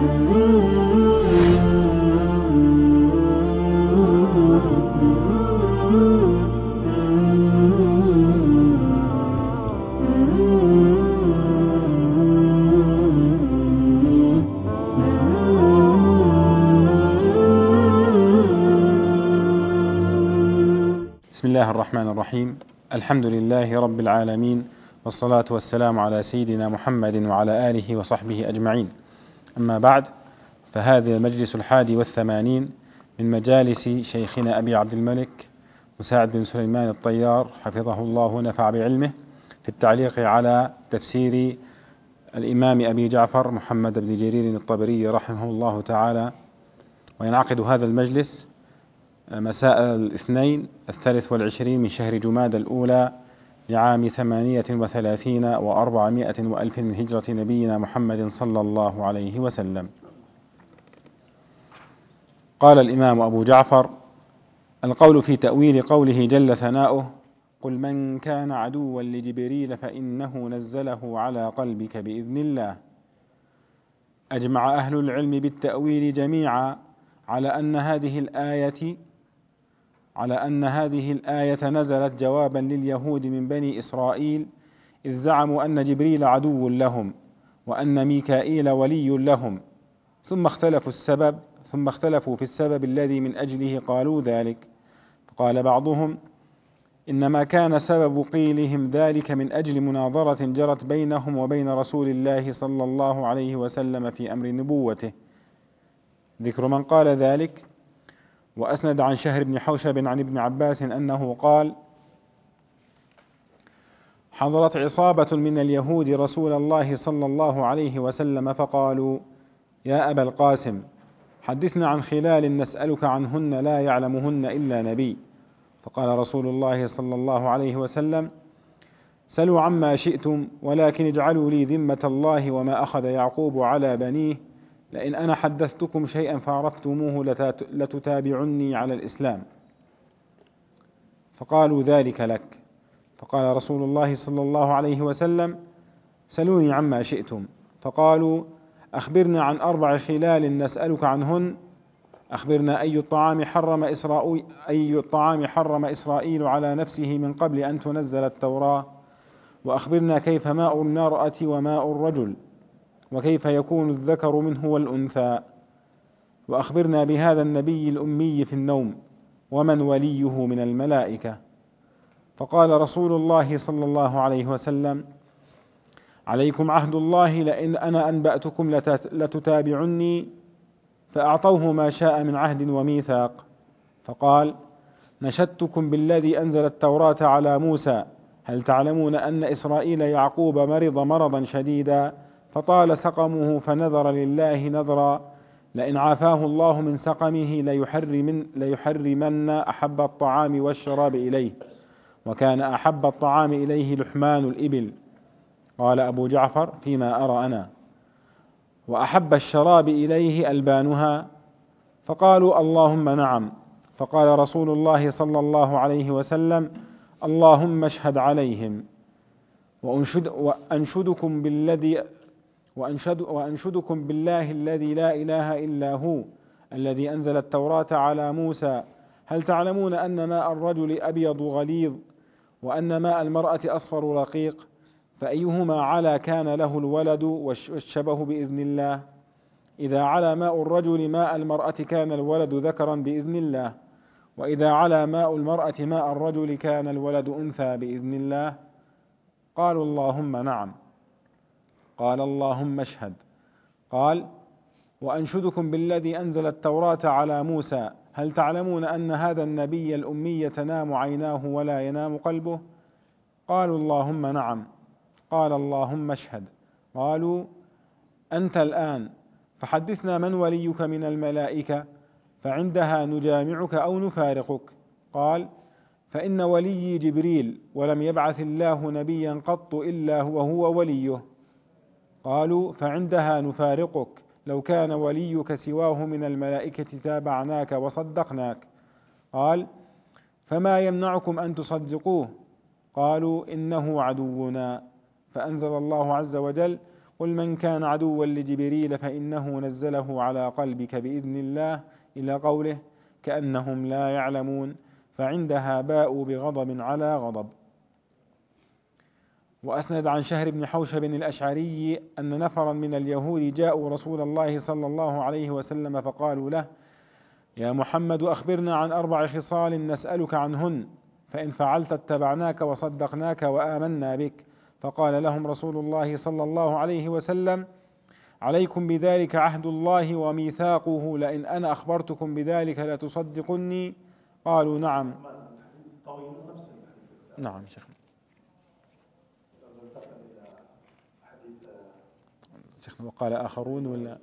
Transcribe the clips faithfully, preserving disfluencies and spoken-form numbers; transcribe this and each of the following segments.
بسم الله الرحمن الرحيم. الحمد لله رب العالمين، والصلاة والسلام على سيدنا محمد وعلى آله وصحبه أجمعين. أما بعد، فهذا المجلس الحادي والثمانين من مجالس شيخنا أبي عبد الملك مساعد بن سليمان الطيار حفظه الله ونفع بعلمه في التعليق على تفسير الإمام أبي جعفر محمد بن جرير الطبري رحمه الله تعالى. وينعقد هذا المجلس مساء الاثنين الثالث والعشرين من شهر جماد الأولى لعام ثمانية وثلاثين وأربعمائة وألف من هجرة نبينا محمد صلى الله عليه وسلم. قال الإمام أبو جعفر: القول في تأويل قوله جل ثناؤه: قل من كان عدوا لجبريل فإنه نزله على قلبك بإذن الله. أجمع أهل العلم بالتأويل جميعا على أن هذه الآية على أن هذه الآية نزلت جوابا لليهود من بني إسرائيل إذ زعموا أن جبريل عدو لهم وأن ميكائيل ولي لهم، ثم اختلفوا السبب ثم اختلفوا في السبب الذي من أجله قالوا ذلك. فقال بعضهم: إنما كان سبب قيلهم ذلك من أجل مناظرة جرت بينهم وبين رسول الله صلى الله عليه وسلم في أمر نبوته. ذكر من قال ذلك. وأسند عن شهر بن حوشب عن ابن عباس أنه قال: حضرت عصابة من اليهود رسول الله صلى الله عليه وسلم فقالوا: يا أبا القاسم، حدثنا عن خلال نسألك عنهن لا يعلمهن إلا نبي. فقال رسول الله صلى الله عليه وسلم: سلوا عما شئتم، ولكن اجعلوا لي ذمة الله وما أخذ يعقوب على بنيه، لئن أنا حدثتكم شيئا فعرفتموه لتتابعني على الإسلام. فقالوا: ذلك لك. فقال رسول الله صلى الله عليه وسلم: سلوني عما شئتم. فقالوا: أخبرنا عن أربع خلال نسألك عنهن. أخبرنا أي الطعام حرم إسرائيل أي الطعام حرم إسرائيل على نفسه من قبل أن تنزل التوراة. وأخبرنا كيف ماء المرأة وماء الرجل، وكيف يكون الذكر منه والأنثى. وأخبرنا بهذا النبي الأمي في النوم، ومن وليه من الملائكة. فقال رسول الله صلى الله عليه وسلم: عليكم عهد الله، لئن أنا أنبأتكم لتتابعني. فأعطوه ما شاء من عهد وميثاق. فقال: نشدتكم بالذي أنزل التوراة على موسى، هل تعلمون أن إسرائيل يعقوب مرض مرضا شديدا فطال سقمه فنذر لله نذرا، لئن عافاه الله من سقمه ليحرمن, ليحرمن أحب الطعام والشراب إليه، وكان أحب الطعام إليه لحمان الإبل. قال أبو جعفر: فيما أرى أنا. وأحب الشراب إليه ألبانها. فقالوا: اللهم نعم. فقال رسول الله صلى الله عليه وسلم: اللهم اشهد عليهم. وأنشد وأنشدكم بالذي وأنشد وأنشدكم بالله الذي لا إله إلا هو الذي أنزل التوراة على موسى، هل تعلمون أن ماء الرجل أبيض غليظ وأن ماء المرأة أصفر رقيق، فأيهما علا كان له الولد والشبه بإذن الله. إذا علا ماء الرجل ماء المرأة كان الولد ذكرا بإذن الله، وإذا علا ماء المرأة ماء الرجل كان الولد أنثى بإذن الله. قالوا: اللهم نعم. قال: اللهم اشهد. قال: وأنشدكم بالذي أنزل التوراة على موسى، هل تعلمون أن هذا النبي الأمي تنام عيناه ولا ينام قلبه؟ قالوا: اللهم نعم. قال: اللهم اشهد. قالوا: أنت الآن فحدثنا من وليك من الملائكة، فعندها نجامعك أو نفارقك. قال: فإن وليي جبريل، ولم يبعث الله نبيا قط إلا وهو وليه. قالوا: فعندها نفارقك، لو كان وليك سواه من الملائكة تابعناك وصدقناك. قال: فما يمنعكم أن تصدقوه؟ قالوا: إنه عدونا. فأنزل الله عز وجل: قل من كان عدوا لجبريل فإنه نزله على قلبك بإذن الله إلى قوله كأنهم لا يعلمون، فعندها باءوا بغضب على غضب. وأسند عن شهر بن حوشب الأشعري أن نفرا من اليهود جاءوا رسول الله صلى الله عليه وسلم فقالوا له: يا محمد أخبرنا عن أربع خصال نسألك عنهن، فإن فعلت اتبعناك وصدقناك وآمنا بك. فقال لهم رسول الله صلى الله عليه وسلم: عليكم بذلك عهد الله وميثاقه، لئن أنا أخبرتكم بذلك لتصدقني؟ قالوا: نعم. نعم شيخنا. شيخنا وقال آخرون ولا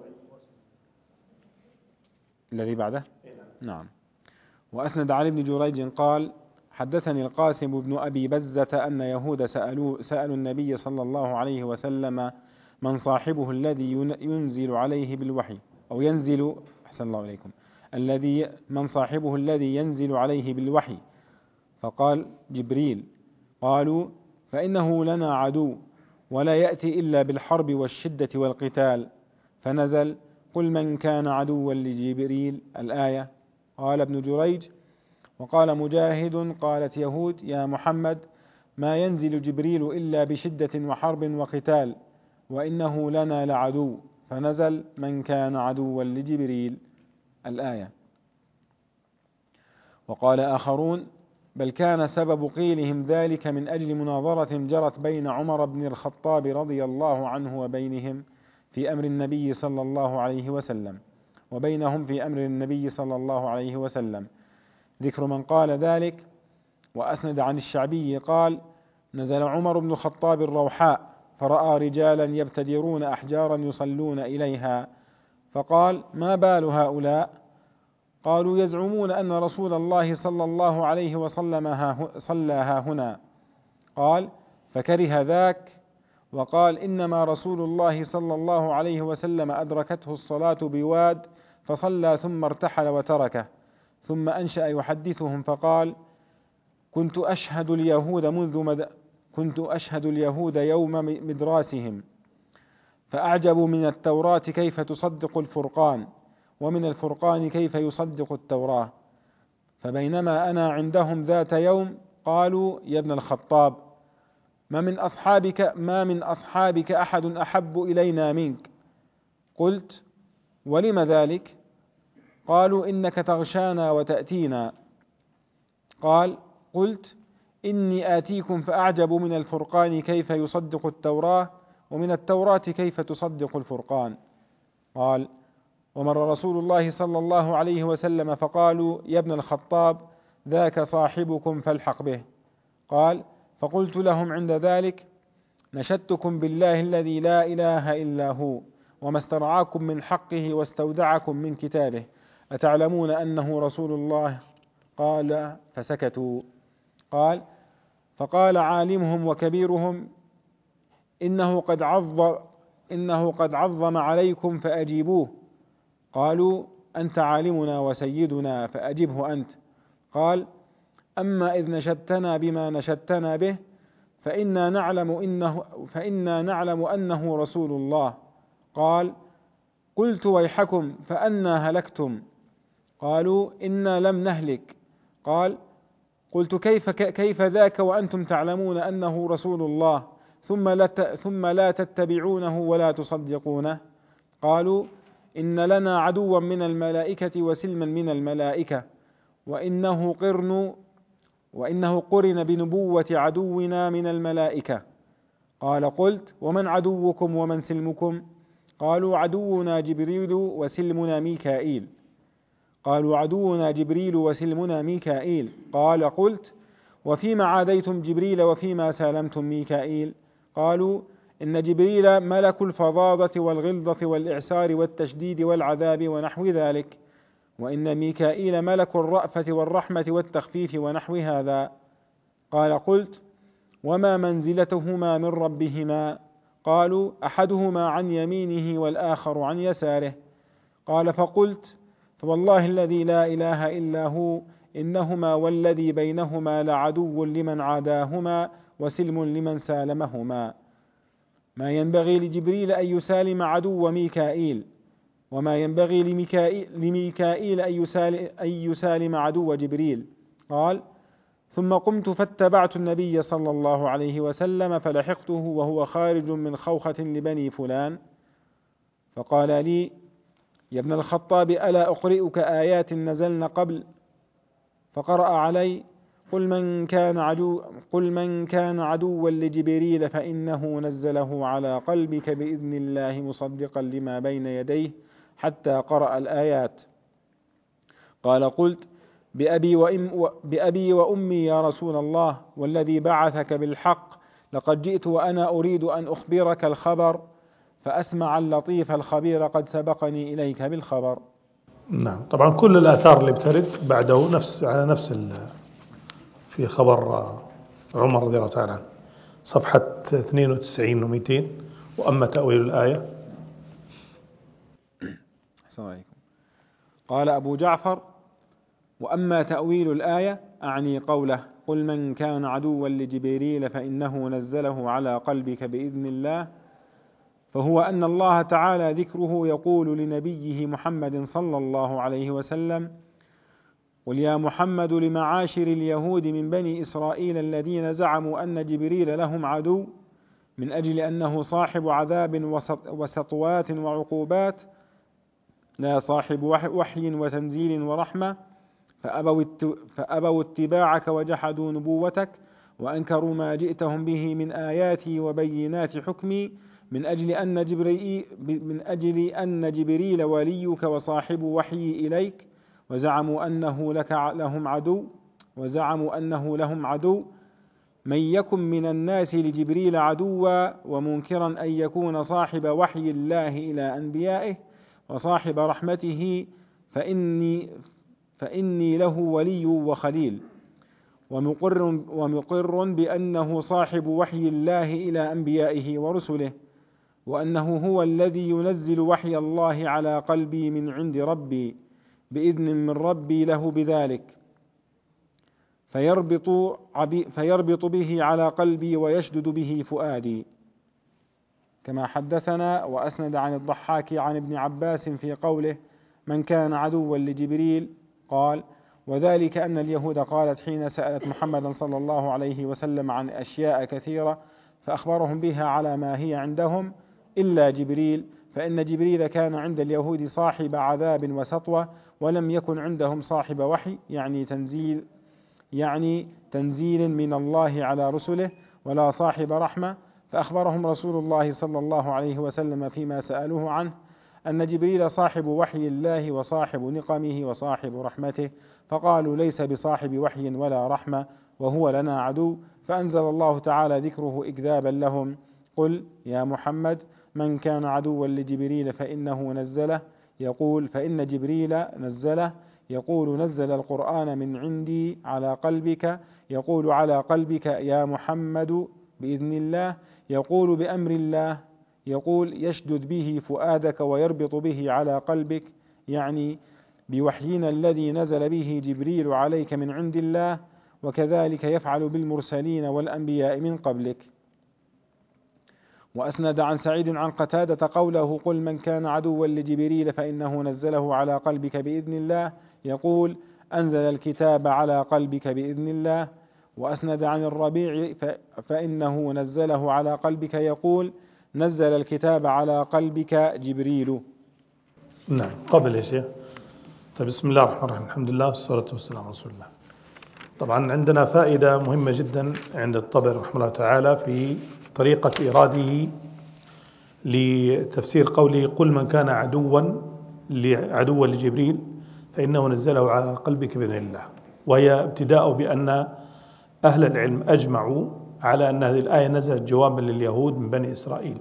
الذي بعده؟ نعم. وأسند عن ابن جريج قال: حدثني القاسم بن أبي بزة أن يهود سألوا, سألوا النبي صلى الله عليه وسلم من صاحبه الذي ينزل عليه بالوحي أو ينزل أحسن الله عليكم الذي من صاحبه الذي ينزل عليه بالوحي، فقال: جبريل. قالوا: فإنه لنا عدو ولا يأتي إلا بالحرب والشدة والقتال، فنزل: قل من كان عدوا لجبريل الآية. قال ابن جريج: وقال مجاهد: قالت يهود: يا محمد ما ينزل جبريل إلا بشدة وحرب وقتال، وإنه لنا لعدو، فنزل: من كان عدوا لجبريل الآية. وقال آخرون: بل كان سبب قيلهم ذلك من أجل مناظرة جرت بين عمر بن الخطاب رضي الله عنه وبينهم في أمر النبي صلى الله عليه وسلم وبينهم في أمر النبي صلى الله عليه وسلم، ذكر من قال ذلك. وأسند عن الشعبي قال: نزل عمر بن الخطاب الروحاء فرأى رجالا يبتدرون أحجارا يصلون إليها، فقال: ما بال هؤلاء؟ قالوا: يزعمون أن رسول الله صلى الله عليه وسلم صلى ها هنا. قال: فكره ذاك وقال: إنما رسول الله صلى الله عليه وسلم أدركته الصلاة بواد فصلى ثم ارتحل وتركه. ثم أنشأ يحدثهم فقال: كنت أشهد اليهود منذ مد... كنت أشهد اليهود يوم مدراسهم، فأعجبوا من التوراة كيف تصدق الفرقان، ومن الفرقان كيف يصدق التوراة. فبينما أنا عندهم ذات يوم قالوا: يا ابن الخطاب ما من أصحابك ما من أصحابك أحد أحب إلينا منك. قلت: ولم ذلك؟ قالوا: إنك تغشانا وتأتينا. قال: قلت: إني آتيكم فأعجب من الفرقان كيف يصدق التوراة، ومن التوراة كيف تصدق الفرقان. قال: ومر رسول الله صلى الله عليه وسلم فقالوا: يا ابن الخطاب ذاك صاحبكم فالحق به. قال: فقلت لهم عند ذلك: نشدتكم بالله الذي لا إله إلا هو وما استرعاكم من حقه واستودعكم من كتابه، أتعلمون أنه رسول الله؟ قال: فسكتوا. قال: فقال عالمهم وكبيرهم: إنه قد عظم إنه قد عظم عليكم فأجيبوه. قالوا: أنت عالمنا وسيدنا فأجبه أنت. قال: أما إذ نشدتنا بما نشدتنا به فإنا نعلم إنه فإنا نعلم أنه رسول الله. قال: قلت: ويحكم فأنا هلكتم؟ قالوا: إنا لم نهلك. قال: قلت: كيف كيف ذاك وأنتم تعلمون أنه رسول الله ثم لا ثم لا تتبعونه ولا تصدقونه؟ قالوا: إن لنا عدوا من الملائكة وسلما من الملائكة، وإنه قرن وإنه قرن بنبوة عدونا من الملائكة. قال: قلت: ومن عدوكم ومن سلمكم؟ قالوا: عدونا جبريل وسلمنا ميكائيل. قالوا: عدونا جبريل وسلمنا ميكائيل. قال: قلت: وفيما عاديتم جبريل وفيما سالمتم ميكائيل؟ قالوا: إن جبريل ملك الفظاظة والغلظة والإعسار والتشديد والعذاب ونحو ذلك، وإن ميكائيل ملك الرأفة والرحمة والتخفيف ونحو هذا. قال: قلت: وما منزلتهما من ربهما؟ قالوا: أحدهما عن يمينه والآخر عن يساره. قال: فقلت: فوالله الذي لا إله إلا هو إنهما والذي بينهما لعدو لمن عاداهما وسلم لمن سالمهما. ما ينبغي لجبريل أن يسالم عدو ميكائيل، وما ينبغي لميكائيل, لميكائيل أن يسالم عدو جبريل. قال: ثم قمت فاتبعت النبي صلى الله عليه وسلم فلحقته وهو خارج من خوخة لبني فلان، فقال لي: يا ابن الخطاب، ألا أقرئك آيات نزلن قبل؟ فقرأ علي: قل من كان عدو قل من كان عدوا لجبريل فإنه نزله على قلبك بإذن الله مصدقا لما بين يديه، حتى قرأ الآيات. قال: قلت: بأبي, وإم بأبي وأمي يا رسول الله، والذي بعثك بالحق لقد جئت وأنا أريد أن أخبرك الخبر، فأسمع اللطيف الخبير قد سبقني إليك بالخبر. نعم. طبعا كل الآثار اللي بترد بعده نفس على نفس في خبر عمر رضي الله تعالى عنه، صفحة اثنين وتسعين ومئتين. وأما تأويل الآية. السلام عليكم. قال أبو جعفر: وأما تأويل الآية أعني قوله: قل من كان عدوا لجبريل فإنه نزله على قلبك بإذن الله، فهو أن الله تعالى ذكره يقول لنبيه محمد صلى الله عليه وسلم: قل يا محمد لمعاشر اليهود من بني إسرائيل الذين زعموا أن جبريل لهم عدو، من أجل أنه صاحب عذاب وسطوات وعقوبات، لا صاحب وحي وتنزيل ورحمة، فأبوا اتباعك وجحدوا نبوتك وأنكروا ما جئتهم به من آياتي وبينات حكمي، من أجل أن جبريل, من أجل أن جبريل وليك وصاحب وحي إليك، وزعموا أنه لك لهم عدو وزعموا أنه لهم عدو من يكن من الناس لجبريل عدوا، ومنكرا أن يكون صاحب وحي الله إلى أنبيائه وصاحب رحمته، فإني فإني له ولي وخليل، ومقر, ومقر بأنه صاحب وحي الله إلى أنبيائه ورسله، وأنه هو الذي ينزل وحي الله على قلبي من عند ربي بإذن من ربي له بذلك، فيربط, فيربط به على قلبي ويشدد به فؤادي، كما حدثنا وأسند عن الضحاك عن ابن عباس في قوله: من كان عدوا لجبريل. قال: وذلك أن اليهود قالت حين سألت محمدا صلى الله عليه وسلم عن أشياء كثيرة فأخبرهم بها على ما هي عندهم إلا جبريل، فإن جبريل كان عند اليهود صاحب عذاب وسطوة، ولم يكن عندهم صاحب وحي، يعني تنزيل يعني تنزيل من الله على رسله، ولا صاحب رحمة. فأخبرهم رسول الله صلى الله عليه وسلم فيما سألوه عنه أن جبريل صاحب وحي الله وصاحب نقمه وصاحب رحمته، فقالوا: ليس بصاحب وحي ولا رحمة وهو لنا عدو، فأنزل الله تعالى ذكره إكذابا لهم: قل يا محمد من كان عدوا لجبريل فإنه نزله، يقول فإن جبريل نزله، يقول نزل القرآن من عندي على قلبك، يقول على قلبك يا محمد بإذن الله، يقول بأمر الله، يقول يشدد به فؤادك ويربط به على قلبك، يعني بوحينا الذي نزل به جبريل عليك من عند الله، وكذلك يفعل بالمرسلين والأنبياء من قبلك. وأسند عن سعيد عن قتادة قوله: قل من كان عدوا لجبريل فإنه نزله على قلبك بإذن الله، يقول أنزل الكتاب على قلبك بإذن الله. وأسند عن الربيع فإنه نزله على قلبك، يقول نزل الكتاب على قلبك جبريل. نعم. قبل يا شيخ. طيب، بسم الله الرحمن الرحيم، الحمد لله والصلاة والسلام على رسول الله. طبعا عندنا فائدة مهمة جدا عند الطبري رحمه الله تعالى في طريقة إيراده لتفسير قوله: قل من كان عدوا عدوا لجبريل فإنه نزله على قلبك بإذن الله، وهي ابتداء بأن أهل العلم أجمعوا على أن هذه الآية نزلت جوابا لليهود من بني إسرائيل،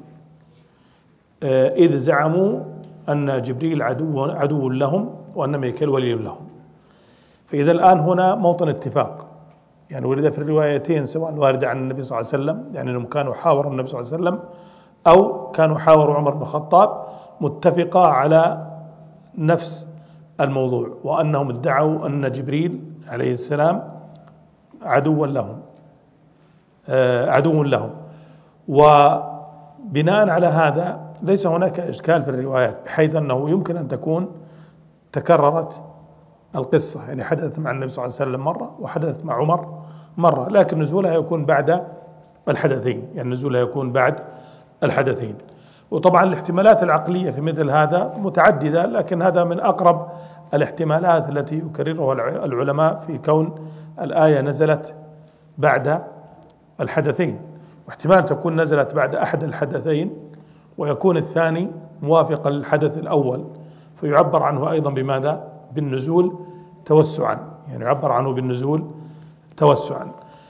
إذ زعموا أن جبريل عدو, عدو لهم وأن ميكائيل ولي لهم. فإذا الآن هنا موطن اتفاق، يعني ورد في الروايتين سواء الواردة عن النبي صلى الله عليه وسلم، يعني أنهم كانوا حاوروا النبي صلى الله عليه وسلم أو كانوا حاوروا عمر بن الخطاب، متفقة على نفس الموضوع، وأنهم ادعوا أن جبريل عليه السلام عدوا لهم عدو لهم بناء على هذا ليس هناك إشكال في الروايات، بحيث أنه يمكن أن تكون تكررت القصة، يعني حدثت مع النبي صلى الله عليه وسلم مرة وحدثت مع عمر مرة، لكن نزولها يكون بعد الحدثين، يعني نزولها يكون بعد الحدثين. وطبعا الاحتمالات العقلية في مثل هذا متعددة، لكن هذا من أقرب الاحتمالات التي يكررها العلماء في كون الآية نزلت بعد الحدثين، واحتمال تكون نزلت بعد أحد الحدثين ويكون الثاني موافقا للحدث الأول، فيعبر عنه أيضا بماذا؟ بالنزول توسعا، يعني يعبر عنه بالنزول توسعا.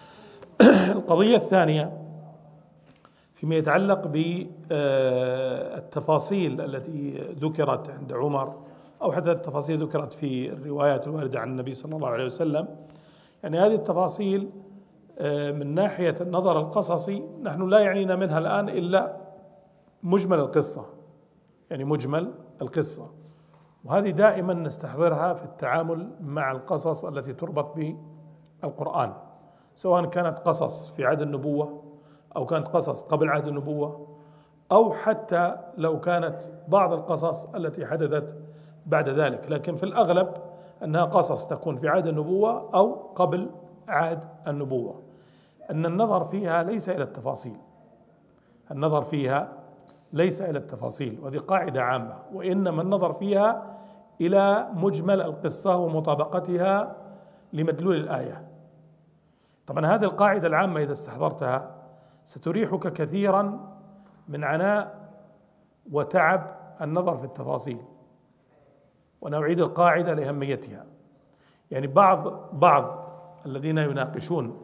القضية الثانية فيما يتعلق بالتفاصيل التي ذكرت عند عمر، أو حتى التفاصيل ذكرت في الروايات الواردة عن النبي صلى الله عليه وسلم، يعني هذه التفاصيل من ناحية النظر القصصي نحن لا يعنينا منها الآن إلا مجمل القصة، يعني مجمل القصة، وهذه دائما نستحضرها في التعامل مع القصص التي تربط بالقرآن، سواء كانت قصص في عهد النبوة أو كانت قصص قبل عهد النبوة، أو حتى لو كانت بعض القصص التي حدثت بعد ذلك، لكن في الأغلب أنها قصص تكون في عهد النبوة أو قبل عهد النبوة. أن النظر فيها ليس إلى التفاصيل، النظر فيها ليس إلى التفاصيل، وهذه قاعدة عامة، وإنما النظر فيها إلى مجمل القصة ومطابقتها لمدلول الآية. طبعا هذه القاعدة العامة إذا استحضرتها ستريحك كثيرا من عناء وتعب النظر في التفاصيل. وأنا أعيد القاعدة لأهميتها، يعني بعض بعض الذين يناقشون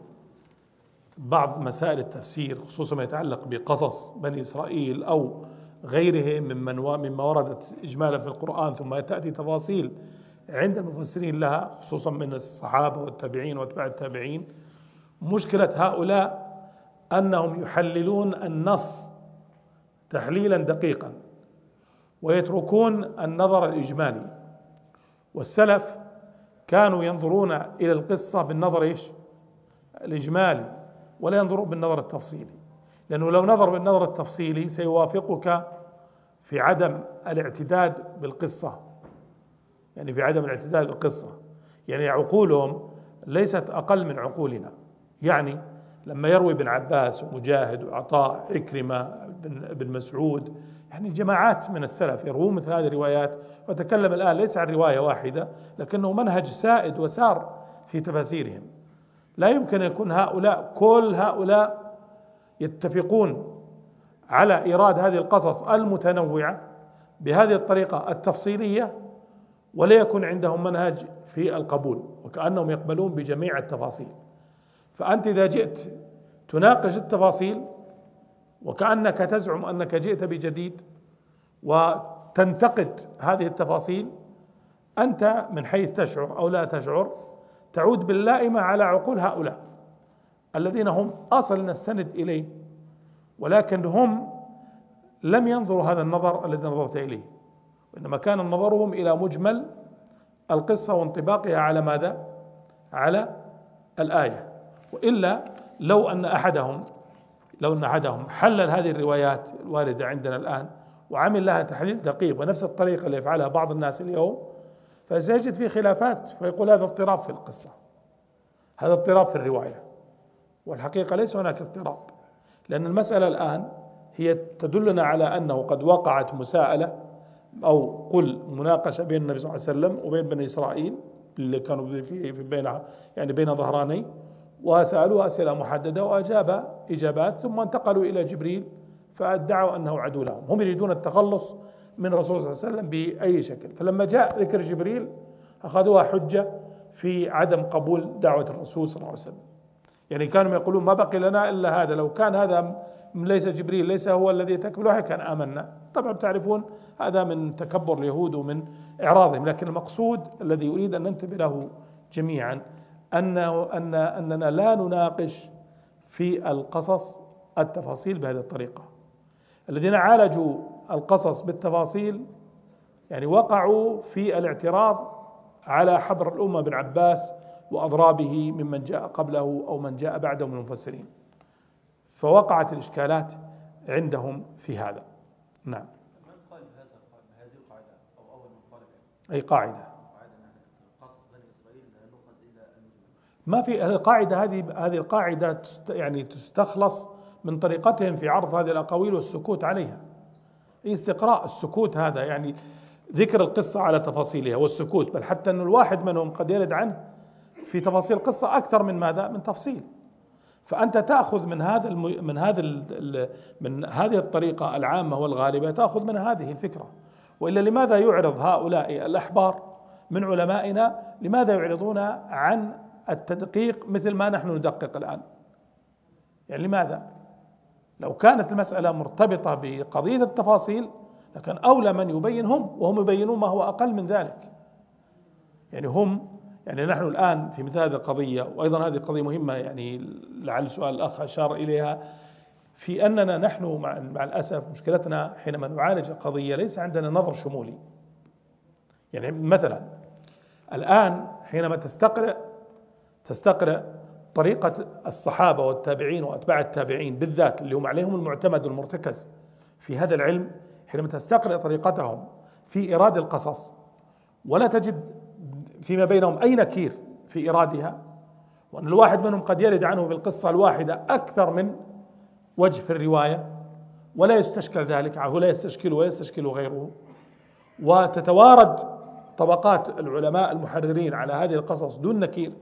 بعض مسائل التفسير خصوصا ما يتعلق بقصص بني إسرائيل أو غيرهم ممن مما وردت إجمالا في القرآن ثم تأتي تفاصيل عند المفسرين لها خصوصا من الصحابة والتابعين واتباع التابعين، مشكلة هؤلاء أنهم يحللون النص تحليلا دقيقا ويتركون النظر الإجمالي، والسلف كانوا ينظرون إلى القصة بالنظر إيش؟ الإجمالي، ولا ينظرون بالنظر التفصيلي، لأنه لو نظر بالنظر التفصيلي سيوافقك في عدم الاعتداد بالقصة، يعني في عدم الاعتداد بالقصة، يعني عقولهم ليست أقل من عقولنا. يعني لما يروي ابن عباس ومجاهد وعطاء عكرمة بن مسعود، يعني جماعات من السلف يروون مثل هذه الروايات، وتكلم الآن ليس عن رواية واحدة لكنه منهج سائد وسار في تفاسيرهم. لا يمكن أن يكون هؤلاء كل هؤلاء يتفقون على إيراد هذه القصص المتنوعة بهذه الطريقة التفصيلية ولا يكون عندهم منهج في القبول، وكأنهم يقبلون بجميع التفاصيل. فأنت إذا جئت تناقش التفاصيل وكأنك تزعم أنك جئت بجديد وتنتقد هذه التفاصيل، أنت من حيث تشعر أو لا تشعر تعود باللائمة على عقول هؤلاء الذين هم أصل نستند إليه، ولكن هم لم ينظروا هذا النظر الذي نظرت إليه، وإنما كان نظرهم إلى مجمل القصة وانطباقها على ماذا؟ على الآية. وإلا لو أن أحدهم لو أن أحدهم حلل هذه الروايات الواردة عندنا الآن وعمل لها تحليل دقيق ونفس الطريقة اللي يفعلها بعض الناس اليوم، فسيجد فيه خلافات، فيقول هذا اضطراب في القصة، هذا اضطراب في الرواية، والحقيقة ليس هناك اضطراب، لأن المسألة الآن هي تدلنا على أنه قد وقعت مساءلة أو قل مناقشة بين النبي صلى الله عليه وسلم وبين بني إسرائيل اللي كانوا في بين يعني بين ظهراني، وسألوا أسئلة محددة وأجاب إجابات، ثم انتقلوا إلى جبريل فادعوا أنه عدو لهم، هم يريدون التخلص من الرسول صلى الله عليه وسلم بأي شكل. فلما جاء ذكر جبريل أخذوها حجة في عدم قبول دعوة الرسول صلى الله عليه وسلم، يعني كانوا يقولون ما بقي لنا إلا هذا، لو كان هذا ليس جبريل ليس هو الذي تكمل وحي كان آمنا. طبعا تعرفون هذا من تكبر اليهود ومن إعراضهم، لكن المقصود الذي أريد أن ننتبه له جميعا أن أن أننا لا نناقش في القصص التفاصيل بهذه الطريقة. الذين عالجوا القصص بالتفاصيل يعني وقعوا في الاعتراض على حبر الأمة بن عباس وأضرابه ممن جاء قبله أو من جاء بعده من المفسرين، فوقعت الإشكالات عندهم في هذا. نعم. من قال بهذا بهذه القاعدة أو أول من قال بها؟ أي قاعدة؟ قاعدة أن قصص بني إسرائيل لا يؤخذ إلى النزول. ما في القاعدة هذه هذه القاعدة يعني تستخلص من طريقتهم في عرض هذه الأقاويل والسكوت عليها. استقراء السكوت هذا يعني ذكر القصة على تفاصيلها والسكوت، بل حتى أن الواحد منهم قد يرد عنه في تفاصيل القصة أكثر من ماذا؟ من تفصيل. فأنت تأخذ من هذا الم... من هذا ال... من هذه الطريقة العامة والغالبة، تأخذ من هذه الفكرة. وإلا لماذا يعرض هؤلاء الأحبار من علمائنا، لماذا يعرضون عن التدقيق مثل ما نحن ندقق الآن؟ يعني لماذا؟ لو كانت المسألة مرتبطة بقضية التفاصيل لكن أولى من يبين هم، وهم يبينون ما هو أقل من ذلك. يعني هم يعني نحن الآن في مثل هذه القضية، وأيضا هذه قضية مهمة يعني لعل سؤال الأخ أشار إليها، في أننا نحن مع, مع الأسف مشكلتنا حينما نعالج القضية ليس عندنا نظر شمولي. يعني مثلا الآن حينما تستقرأ تستقرأ طريقة الصحابة والتابعين وأتباع التابعين بالذات اللي هم عليهم المعتمد والمرتكز في هذا العلم، حينما تستقرأ طريقتهم في إيراد القصص ولا تجد فيما بينهم أي نكير في إيرادها، وأن الواحد منهم قد يرد عنه في القصة الواحدة أكثر من وجه في الرواية ولا يستشكل ذلك، ولا يستشكل ويستشكل غيره، وتتوارد طبقات العلماء المحررين على هذه القصص دون نكير،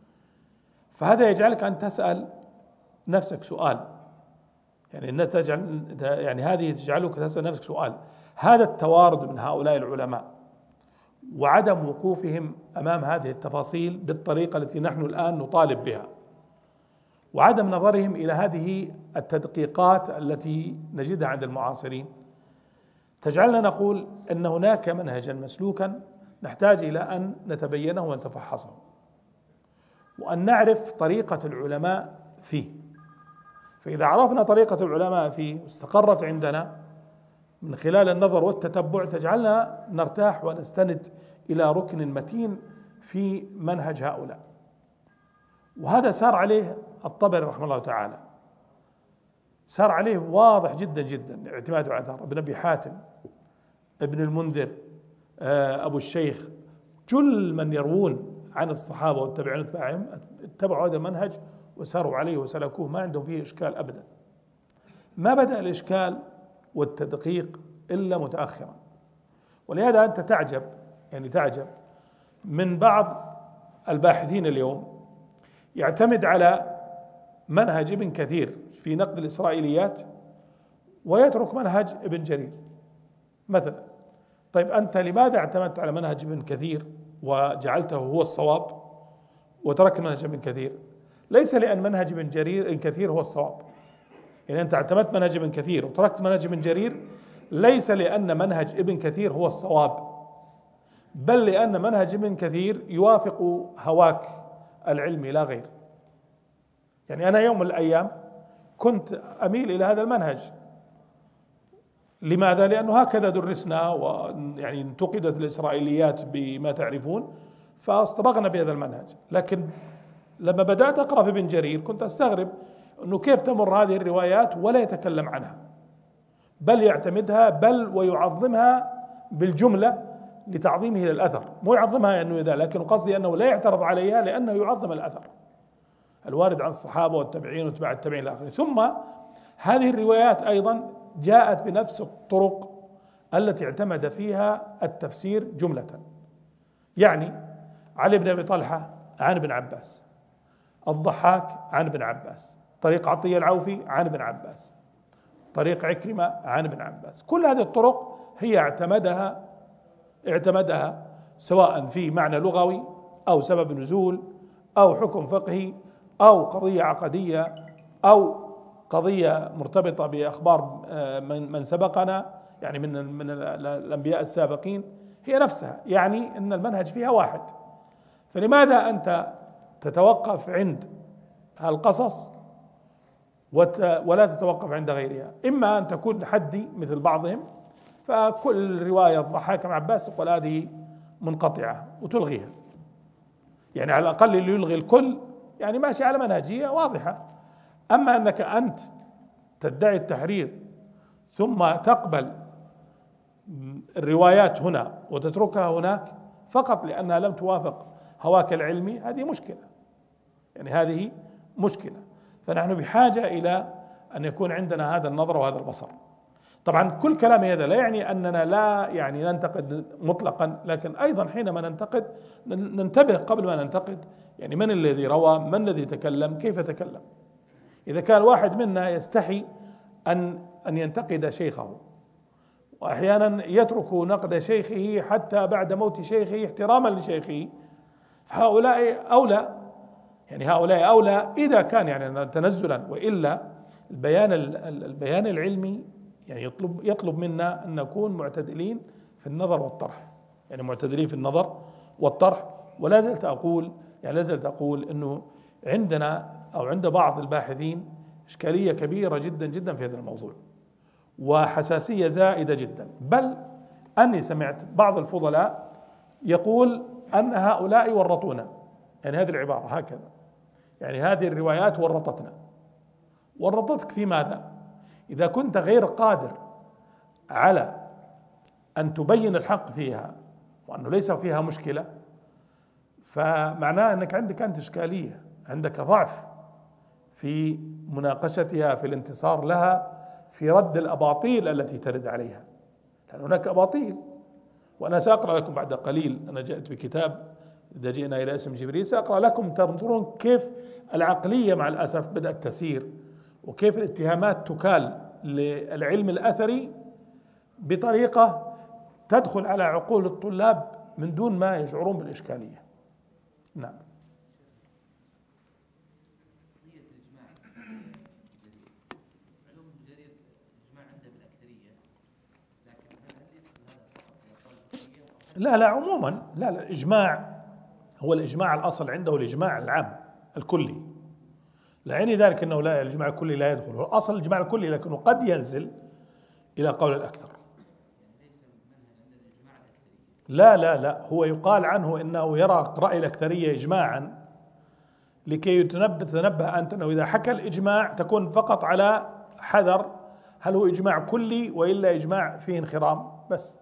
فهذا يجعلك أن تسأل نفسك سؤال. يعني تجعل يعني هذه تجعلك تسأل نفسك سؤال: هذا التوارد من هؤلاء العلماء وعدم وقوفهم أمام هذه التفاصيل بالطريقة التي نحن الآن نطالب بها، وعدم نظرهم إلى هذه التدقيقات التي نجدها عند المعاصرين، تجعلنا نقول أن هناك منهجا مسلوكا نحتاج إلى أن نتبينه ونتفحصه، وأن نعرف طريقة العلماء فيه. فإذا عرفنا طريقة العلماء فيه واستقرت عندنا من خلال النظر والتتبع، تجعلنا نرتاح ونستند إلى ركن متين في منهج هؤلاء. وهذا سار عليه الطبري رحمه الله تعالى، سار عليه واضح جدا جدا اعتماد عثر ابن أبي حاتم، ابن المنذر، أبو الشيخ، كل من يروون عن الصحابة والتابعين واتباعهم اتبعوا هذا المنهج وساروا عليه وسلكوه، ما عندهم فيه إشكال أبدا. ما بدأ الإشكال والتدقيق إلا متأخرا. ولهذا أنت تعجب يعني تعجب من بعض الباحثين اليوم يعتمد على منهج ابن كثير في نقد الإسرائيليات ويترك منهج ابن جرير مثلا. طيب أنت لماذا اعتمدت على منهج ابن كثير وجعلته هو الصواب وتركت منهج ابن كثير؟ ليس لأن منهج ابن جرير ابن كثير هو الصواب، يعني أنت اعتمدت منهج ابن كثير وتركت منهج ابن جرير ليس لأن منهج ابن كثير هو الصواب، بل لأن منهج ابن كثير يوافق هواك العلمي لا غير. يعني أنا يوم من الأيام كنت أميل إلى هذا المنهج. لماذا؟ لأنه هكذا درسنا، ويعني انتقدت الإسرائيليات بما تعرفون فاصطبغنا بهذا المنهج. لكن لما بدأت أقرأ في ابن جرير كنت أستغرب أنه كيف تمر هذه الروايات ولا يتكلم عنها، بل يعتمدها بل ويعظمها بالجملة لتعظيمه للأثر، مو يعظمها أنه إذا، لكن قصدي أنه لا يعترض عليها لأنه يعظم الأثر الوارد عن الصحابة والتابعين واتباع التابعين الآخرين. ثم هذه الروايات أيضا جاءت بنفس الطرق التي اعتمد فيها التفسير جملة. يعني علي بن أبي طلحة عن ابن عباس، الضحاك عن ابن عباس، طريق عطية العوفي عن ابن عباس، طريق عكرمة عن ابن عباس. كل هذه الطرق هي اعتمدها اعتمدها سواء في معنى لغوي أو سبب نزول أو حكم فقهي أو قضية عقدية أو قضية مرتبطة بأخبار من من سبقنا، يعني من من الأنبياء السابقين، هي نفسها. يعني أن المنهج فيها واحد. فلماذا أنت تتوقف عند القصص ولا تتوقف عند غيرها؟ إما أن تكون حدي مثل بعضهم، فكل رواية الضحاك مع عباس تقول هذه منقطعة وتلغيها، يعني على الأقل اللي يلغي الكل يعني ماشي على منهجية واضحة. أما أنك أنت تدعي التحرير ثم تقبل الروايات هنا وتتركها هناك فقط لأنها لم توافق هواك العلمي، هذه مشكلة، يعني هذه مشكلة. فنحن بحاجة إلى أن يكون عندنا هذا النظر وهذا البصر. طبعا كل كلام هذا لا يعني أننا لا يعني ننتقد مطلقا، لكن أيضا حينما ننتقد ننتبه قبل ما ننتقد، يعني من الذي روى، من الذي تكلم، كيف تكلم. إذا كان واحد منا يستحي أن أن ينتقد شيخه، وأحيانا يترك نقد شيخه حتى بعد موت شيخه احتراما لشيخه، هؤلاء أولى، يعني هؤلاء أولى إذا كان يعني تنزلا، وإلا البيان البيان العلمي يعني يطلب يطلب منا أن نكون معتدلين في النظر والطرح، يعني معتدلين في النظر والطرح. ولا زلت أقول يعني لا زلت أقول أنه عندنا أو عند بعض الباحثين إشكالية كبيرة جدا جدا في هذا الموضوع، وحساسية زائدة جدا، بل أني سمعت بعض الفضلاء يقول أن هؤلاء ورطونا، يعني هذه العبارة هكذا، يعني هذه الروايات ورطتنا. ورطتك في ماذا؟ إذا كنت غير قادر على أن تبين الحق فيها وأنه ليس فيها مشكلة، فمعناه أنك عندك أنت إشكالية، عندك ضعف في مناقشتها، في الانتصار لها، في رد الأباطيل التي ترد عليها، لأن هناك أباطيل. وأنا سأقرأ لكم بعد قليل، أنا جئت بكتاب إذا جئنا إلى اسم جبريل، سأقرأ لكم تنظرون كيف العقلية مع الأسف بدأت تسير، وكيف الاتهامات تكال للعلم الأثري بطريقة تدخل على عقول الطلاب من دون ما يشعرون بالإشكالية. نعم. لا لا عموما لا لا الإجماع هو الإجماع الأصل عنده الإجماع العام الكلي، لا يعني ذلك أنه لا الإجماع الكلي لا يدخل، هو أصل الإجماع الكلي، لكنه قد ينزل إلى قول الأكثر. لا لا لا هو يقال عنه إنه يرى رأي الأكثرية إجماعا، لكي يتنبه تنبه أنت أنه إذا حكى الإجماع تكون فقط على حذر هل هو إجماع كلي وإلا إجماع فيه انخرام بس.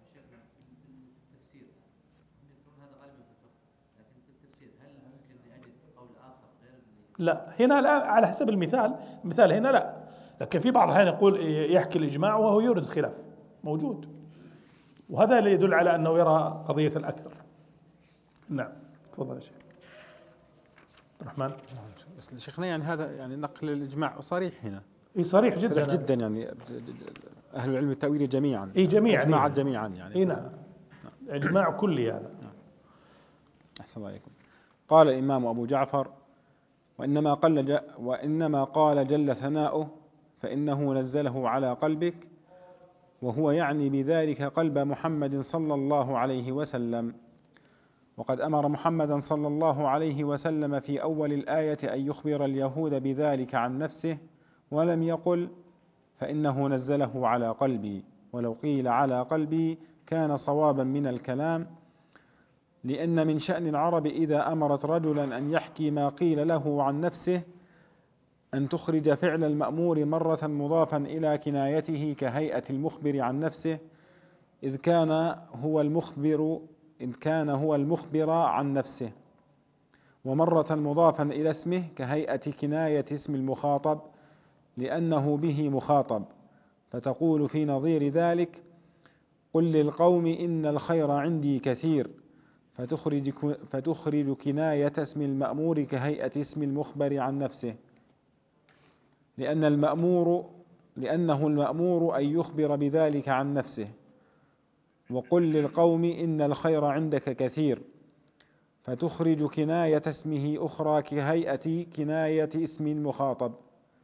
لا هنا لا، على حسب المثال، المثال هنا لا، لكن في بعض الأحيان يقول يحكي الإجماع وهو يورد خلاف موجود، وهذا اللي يدل على أنه يرى قضية الأكثر. نعم تفضل يا شيخ الرحمن. بس شيخنا يعني هذا يعني نقل الإجماع صريح هنا، اي صريح جدا صريح جدا، يعني أهل العلم التأويل جميعا اي جميعا إجماع جميعا يعني اي نعم إجماع كلي هذا. أحسن الله عليكم. قال الإمام أبو جعفر: وإنما قال وإنما قال جل ثناؤه فإنه نزله على قلبك، وهو يعني بذلك قلب محمد صلى الله عليه وسلم. وقد أمر محمدا صلى الله عليه وسلم في أول الآية أن يخبر اليهود بذلك عن نفسه، ولم يقل فإنه نزله على قلبي، ولو قيل على قلبي كان صوابا من الكلام، لأن من شأن العرب إذا أمرت رجلا أن يحكي ما قيل له عن نفسه أن تخرج فعل المأمور مرة مضافا إلى كنايته كهيئة المخبر عن نفسه، إذ كان هو المخبر إذ كان هو المخبر عن نفسه، ومرة مضافا إلى اسمه كهيئة كناية اسم المخاطب لأنه به مخاطب، فتقول في نظير ذلك: قل للقوم إن الخير عندي كثير، فتخرج, فتخرج كناية اسم المأمور كهيئة اسم المخبر عن نفسه، لأن المأمور لأنه المأمور أن يخبر بذلك عن نفسه. وقل للقوم إن الخير عندك كثير، فتخرج كناية اسمه أخرى كهيئة كناية اسم المخاطب،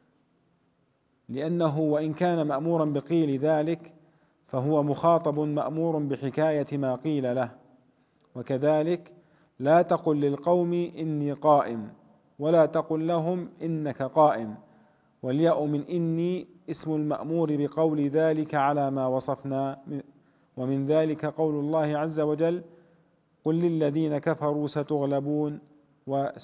لأنه وإن كان مأمورا بقيل ذلك فهو مخاطب مأمور بحكاية ما قيل له. وكذلك لا تقل للقوم إني قائم، ولا تقل لهم إنك قائم، والياء من إني اسم المأمور بقول ذلك على ما وصفنا، ومن ذلك قول الله عز وجل: قل للذين كفروا ستغلبون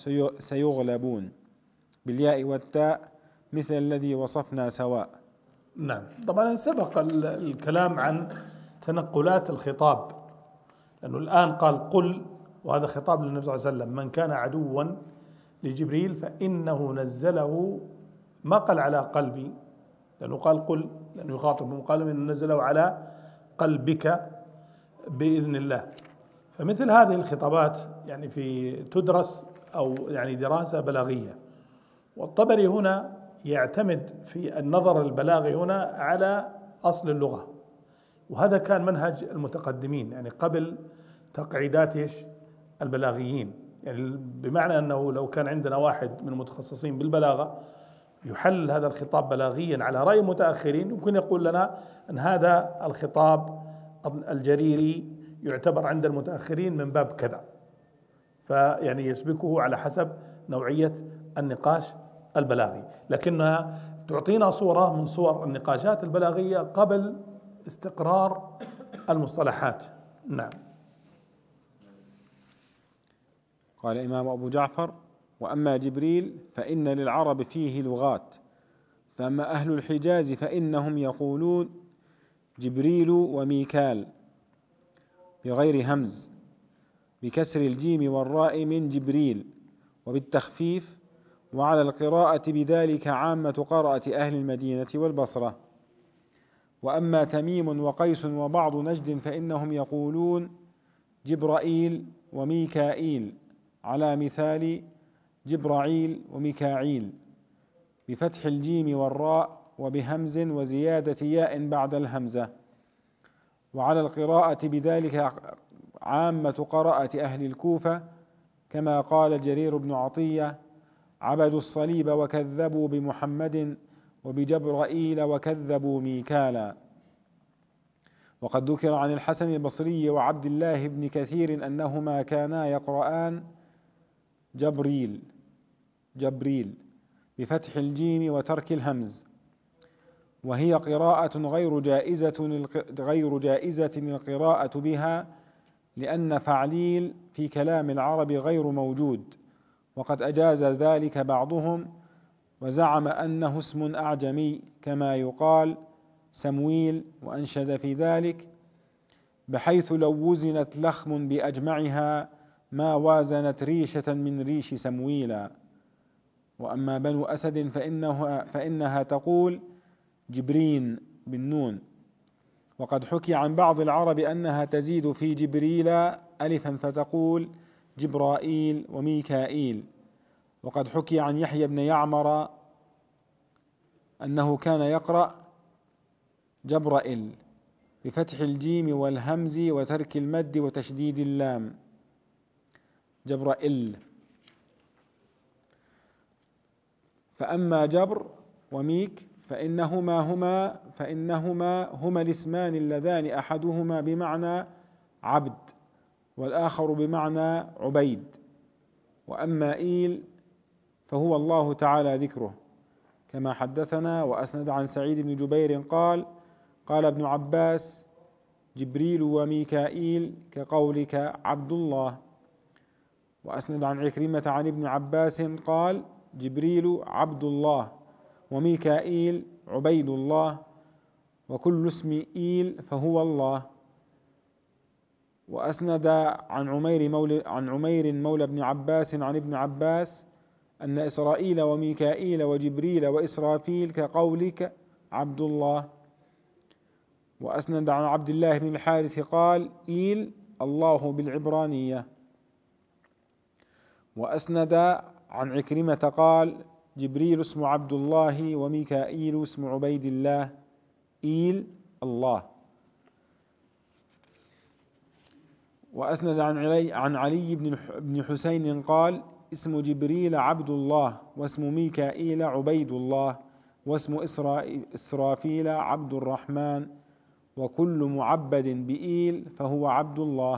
وسيغلبون، بالياء والتاء مثل الذي وصفنا سواء. نعم. طبعا سبق الكلام عن تنقلات الخطاب، لأنه الآن قال قل، وهذا خطاب للنبي صلى الله عليه وسلم، من كان عدوا لجبريل فإنه نزله، ما قال على قلبي، لأنه قال قل، لأنه يخاطب، قال إنه نزله على قلبك بإذن الله. فمثل هذه الخطابات يعني في تدرس أو يعني دراسة بلاغية، والطبري هنا يعتمد في النظر البلاغي هنا على أصل اللغة، وهذا كان منهج المتقدمين يعني قبل تقعيدات إيش البلاغيين، يعني بمعنى أنه لو كان عندنا واحد من المتخصصين بالبلاغة يحل هذا الخطاب بلاغيا على رأي المتأخرين، يمكن يقول لنا أن هذا الخطاب الجريري يعتبر عند المتأخرين من باب كذا، فيعني يسبقه على حسب نوعية النقاش البلاغي، لكنها تعطينا صورة من صور النقاشات البلاغية قبل استقرار المصطلحات. نعم. قال الإمام أبو جعفر: وأما جبريل فإن للعرب فيه لغات، فأما أهل الحجاز فإنهم يقولون جبريل وميكال بغير همز بكسر الجيم والراء من جبريل وبالتخفيف، وعلى القراءة بذلك عامة قراءة أهل المدينة والبصرة. وأما تميم وقيس وبعض نجد فإنهم يقولون جبرائيل وميكائيل على مثال جبرائيل وميكاعيل بفتح الجيم والراء وبهمز وزيادة ياء بعد الهمزة. وعلى القراءة بذلك عامة قراءة أهل الكوفة، كما قال جرير بن عطية: عبدوا الصليب وكذبوا بمحمد وبجبرائيل وكذبوا ميكالا. وقد ذكر عن الحسن البصري وعبد الله بن كثير أنهما كانا يقرآن جبريل جبريل بفتح الجيم وترك الهمز، وهي قراءة غير جائزة غير جائزة القراءة بها، لأن فعليل في كلام العرب غير موجود، وقد أجاز ذلك بعضهم وزعم أنه اسم أعجمي كما يقال سمويل، وأنشد في ذلك: بحيث لو وزنت لخم بأجمعها ما وازنت ريشة من ريش سمويلا. وأما بنو أسد فإنها, فإنها تقول جبرين بالنون، وقد حكي عن بعض العرب أنها تزيد في جبريل ألفا فتقول جبرائيل وميكائيل. وقد حكي عن يحيى بن يعمر أنه كان يقرأ جبرائيل بفتح الجيم والهمز وترك المد وتشديد اللام جبرائيل. فأما جبر وميك فإنهما هما فإنهما هما الاسمان اللذان أحدهما بمعنى عبد والآخر بمعنى عبيد. وأما إيل فهو الله تعالى ذكره، كما حدثنا وأسند عن سعيد بن جبير قال: قال ابن عباس: جبريل وميكائيل كقولك عبد الله. وأسند عن عكرمة عن ابن عباس قال: جبريل عبد الله وميكائيل عبيد الله، وكل اسم إيل فهو الله. وأسند عن عمير مولى عن عمير مولى ابن عباس عن ابن عباس أن إسرائيل وميكائيل وجبريل وإسرافيل كقولك عبد الله. وأسند عن عبد الله بن الحارث قال: إيل الله بالعبرانية. وأسند عن عكرمة قال: جبريل اسم عبد الله وميكائيل اسم عبيد الله، إيل الله. وأسند عن علي, عن علي بن حسين قال: اسم جبريل عبد الله، واسم ميكائيل عبيد الله، واسم إسرافيل عبد الرحمن، وكل معبد بإيل فهو عبد الله.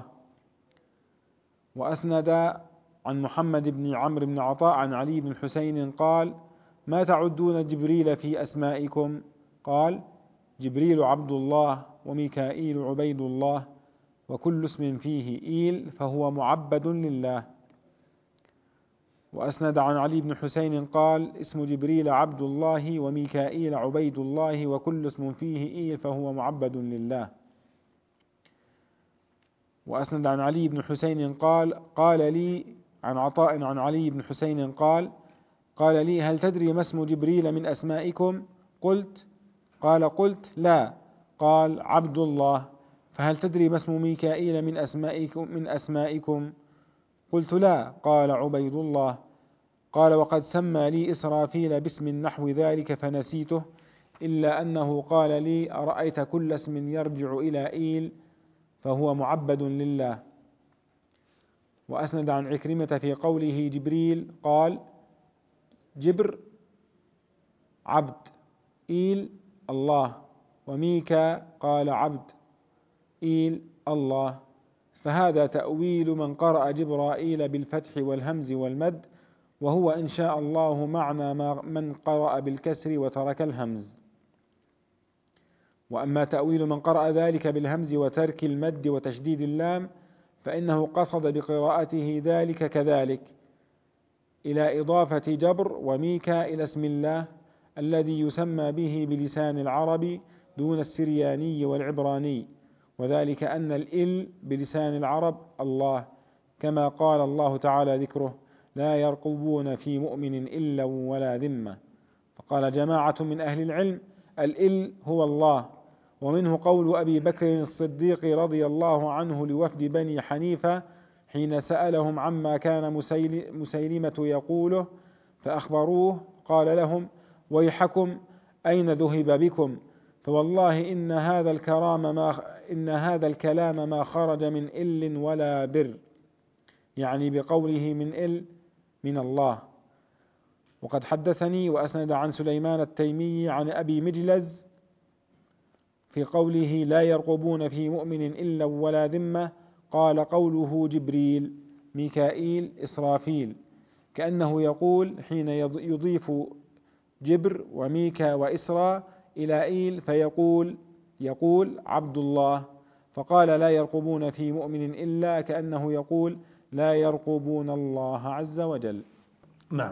وأسند عن محمد بن عمرو بن عطاء عن علي بن حسين قال: ما تعدون جبريل في أسمائكم؟ قال: جبريل عبد الله وميكائيل عبيد الله، وكل اسم فيه إيل فهو معبد لله. وأسند عن علي بن حسين قال اسم جبريل عبد الله وميكائيل عبيد الله وكل اسم فيه إيل فهو معبد لله. وأسند عن علي بن حسين قال قال لي عن عطاء عن علي بن حسين قال قال لي هل تدري ما اسم جبريل من أسمائكم؟ قلت قال قلت لا. قال عبد الله. فهل تدري ما اسم ميكائيل من أسمائكم من أسمائكم؟ قلت لا. قال عبيد الله. قال وقد سمى لي إسرافيل باسم نحو ذلك فنسيته إلا أنه قال لي أرأيت كل اسم يرجع إلى إيل فهو معبد لله. وأسند عن عكرمة في قوله جبريل قال جبر عبد إيل الله وميكا قال عبد إيل الله. فهذا تأويل من قرأ جبرائيل بالفتح والهمز والمد وهو إن شاء الله معنى من قرأ بالكسر وترك الهمز. وأما تأويل من قرأ ذلك بالهمز وترك المد وتشديد اللام فإنه قصد بقراءته ذلك كذلك إلى إضافة جبر وميكا إلى اسم الله الذي يسمى به بلسان العرب دون السرياني والعبراني، وذلك أن الإل بلسان العرب الله، كما قال الله تعالى ذكره لا يرقبون في مؤمن إلا ولا ذمة. فقال جماعة من أهل العلم الإل هو الله. ومنه قول أبي بكر الصديق رضي الله عنه لوفد بني حنيفة حين سألهم عما كان مسيلمة يقوله فأخبروه قال لهم ويحكم أين ذهب بكم؟ فوالله إن هذا الكلام ما إن هذا الكلام ما خرج من إل ولا بر، يعني بقوله من إل من الله. وقد حدثني وأسند عن سليمان التيمي عن أبي مجلز في قوله لا يرقبون في مؤمن إلا ولا ذمة قال قوله جبريل ميكائيل إسرافيل، كأنه يقول حين يضيف جبر وميكا وإسرى إلى إيل فيقول يقول عبد الله، فقال لا يرقبون في مؤمن إلا كأنه يقول لا يرقبون الله عز وجل. نعم.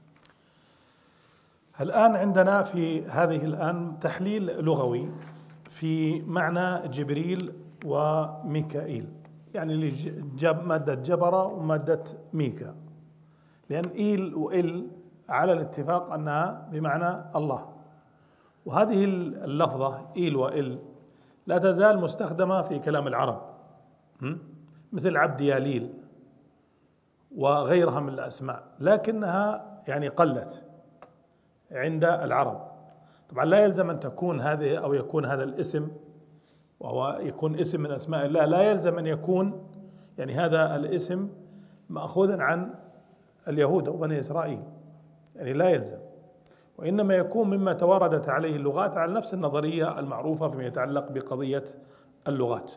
الآن عندنا في هذه الآن تحليل لغوي في معنى جبريل وميكائيل، يعني اللي جاب مادة جبرة ومادة ميكا، لأن إيل وإل على الاتفاق أنها بمعنى الله، وهذه اللفظة إيل وإل لا تزال مستخدمة في كلام العرب مثل عبد ياليل وغيرها من الأسماء، لكنها يعني قلت عند العرب. طبعا لا يلزم أن تكون هذه أو يكون هذا الاسم وهو يكون اسم من أسماء الله، لا يلزم أن يكون يعني هذا الاسم مأخوذا عن اليهود أو بني إسرائيل، يعني لا يلزم، وإنما يكون مما تواردت عليه اللغات على نفس النظرية المعروفة فيما يتعلق بقضية اللغات.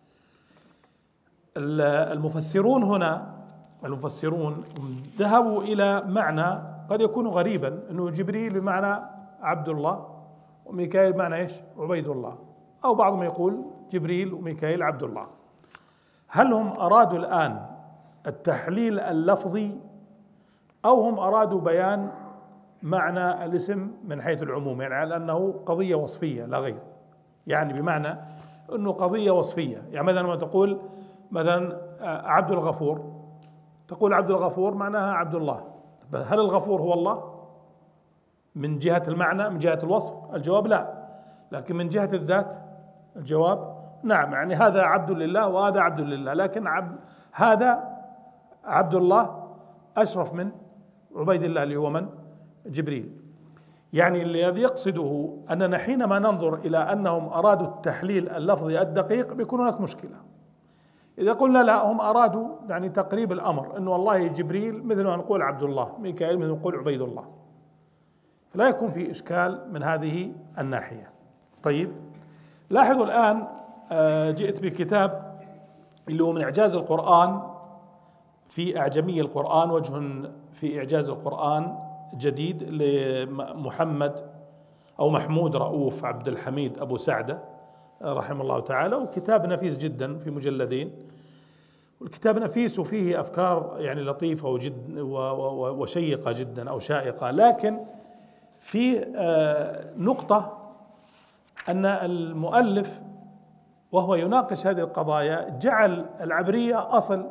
المفسرون هنا المفسرون ذهبوا إلى معنى قد يكون غريبا، أنه جبريل بمعنى عبد الله وميكائيل بمعنى إيش؟ عبيد الله، أو بعضهم يقول جبريل وميكائيل عبد الله. هل هم أرادوا الآن التحليل اللفظي أو هم أرادوا بيان معنى الاسم من حيث العموم، يعني على أنه قضية وصفية لا غير، يعني بمعنى أنه قضية وصفية. يعني مثلا لما تقول مثلا عبد الغفور، تقول عبد الغفور معناها عبد الله، هل الغفور هو الله من جهة المعنى من جهة الوصف؟ الجواب لا، لكن من جهة الذات الجواب نعم، يعني هذا عبد لله وهذا عبد لله، لكن عبد هذا عبد الله أشرف من عبيد الله اللي هو من؟ جبريل. يعني الذي يقصده أننا حينما ننظر إلى أنهم أرادوا التحليل اللفظي الدقيق بيكون هناك مشكلة. إذا قلنا لا، هم أرادوا يعني تقريب الأمر، أنه والله جبريل مثل ما نقول عبد الله، ميكائيل مثل ما نقول عبيد الله، لا يكون في إشكال من هذه الناحية. طيب لاحظوا الآن جئت بكتاب اللي هو من إعجاز القرآن في أعجمي القرآن، وجه في إعجاز القرآن جديد لمحمد أو محمود رؤوف عبد الحميد أبو سعدة رحمه الله تعالى، وكتاب نفيس جدا في مجلدين، والكتاب نفيس وفيه أفكار يعني لطيفة وجد وشيقة جدا أو شائقة، لكن في نقطة أن المؤلف وهو يناقش هذه القضايا جعل العبرية أصل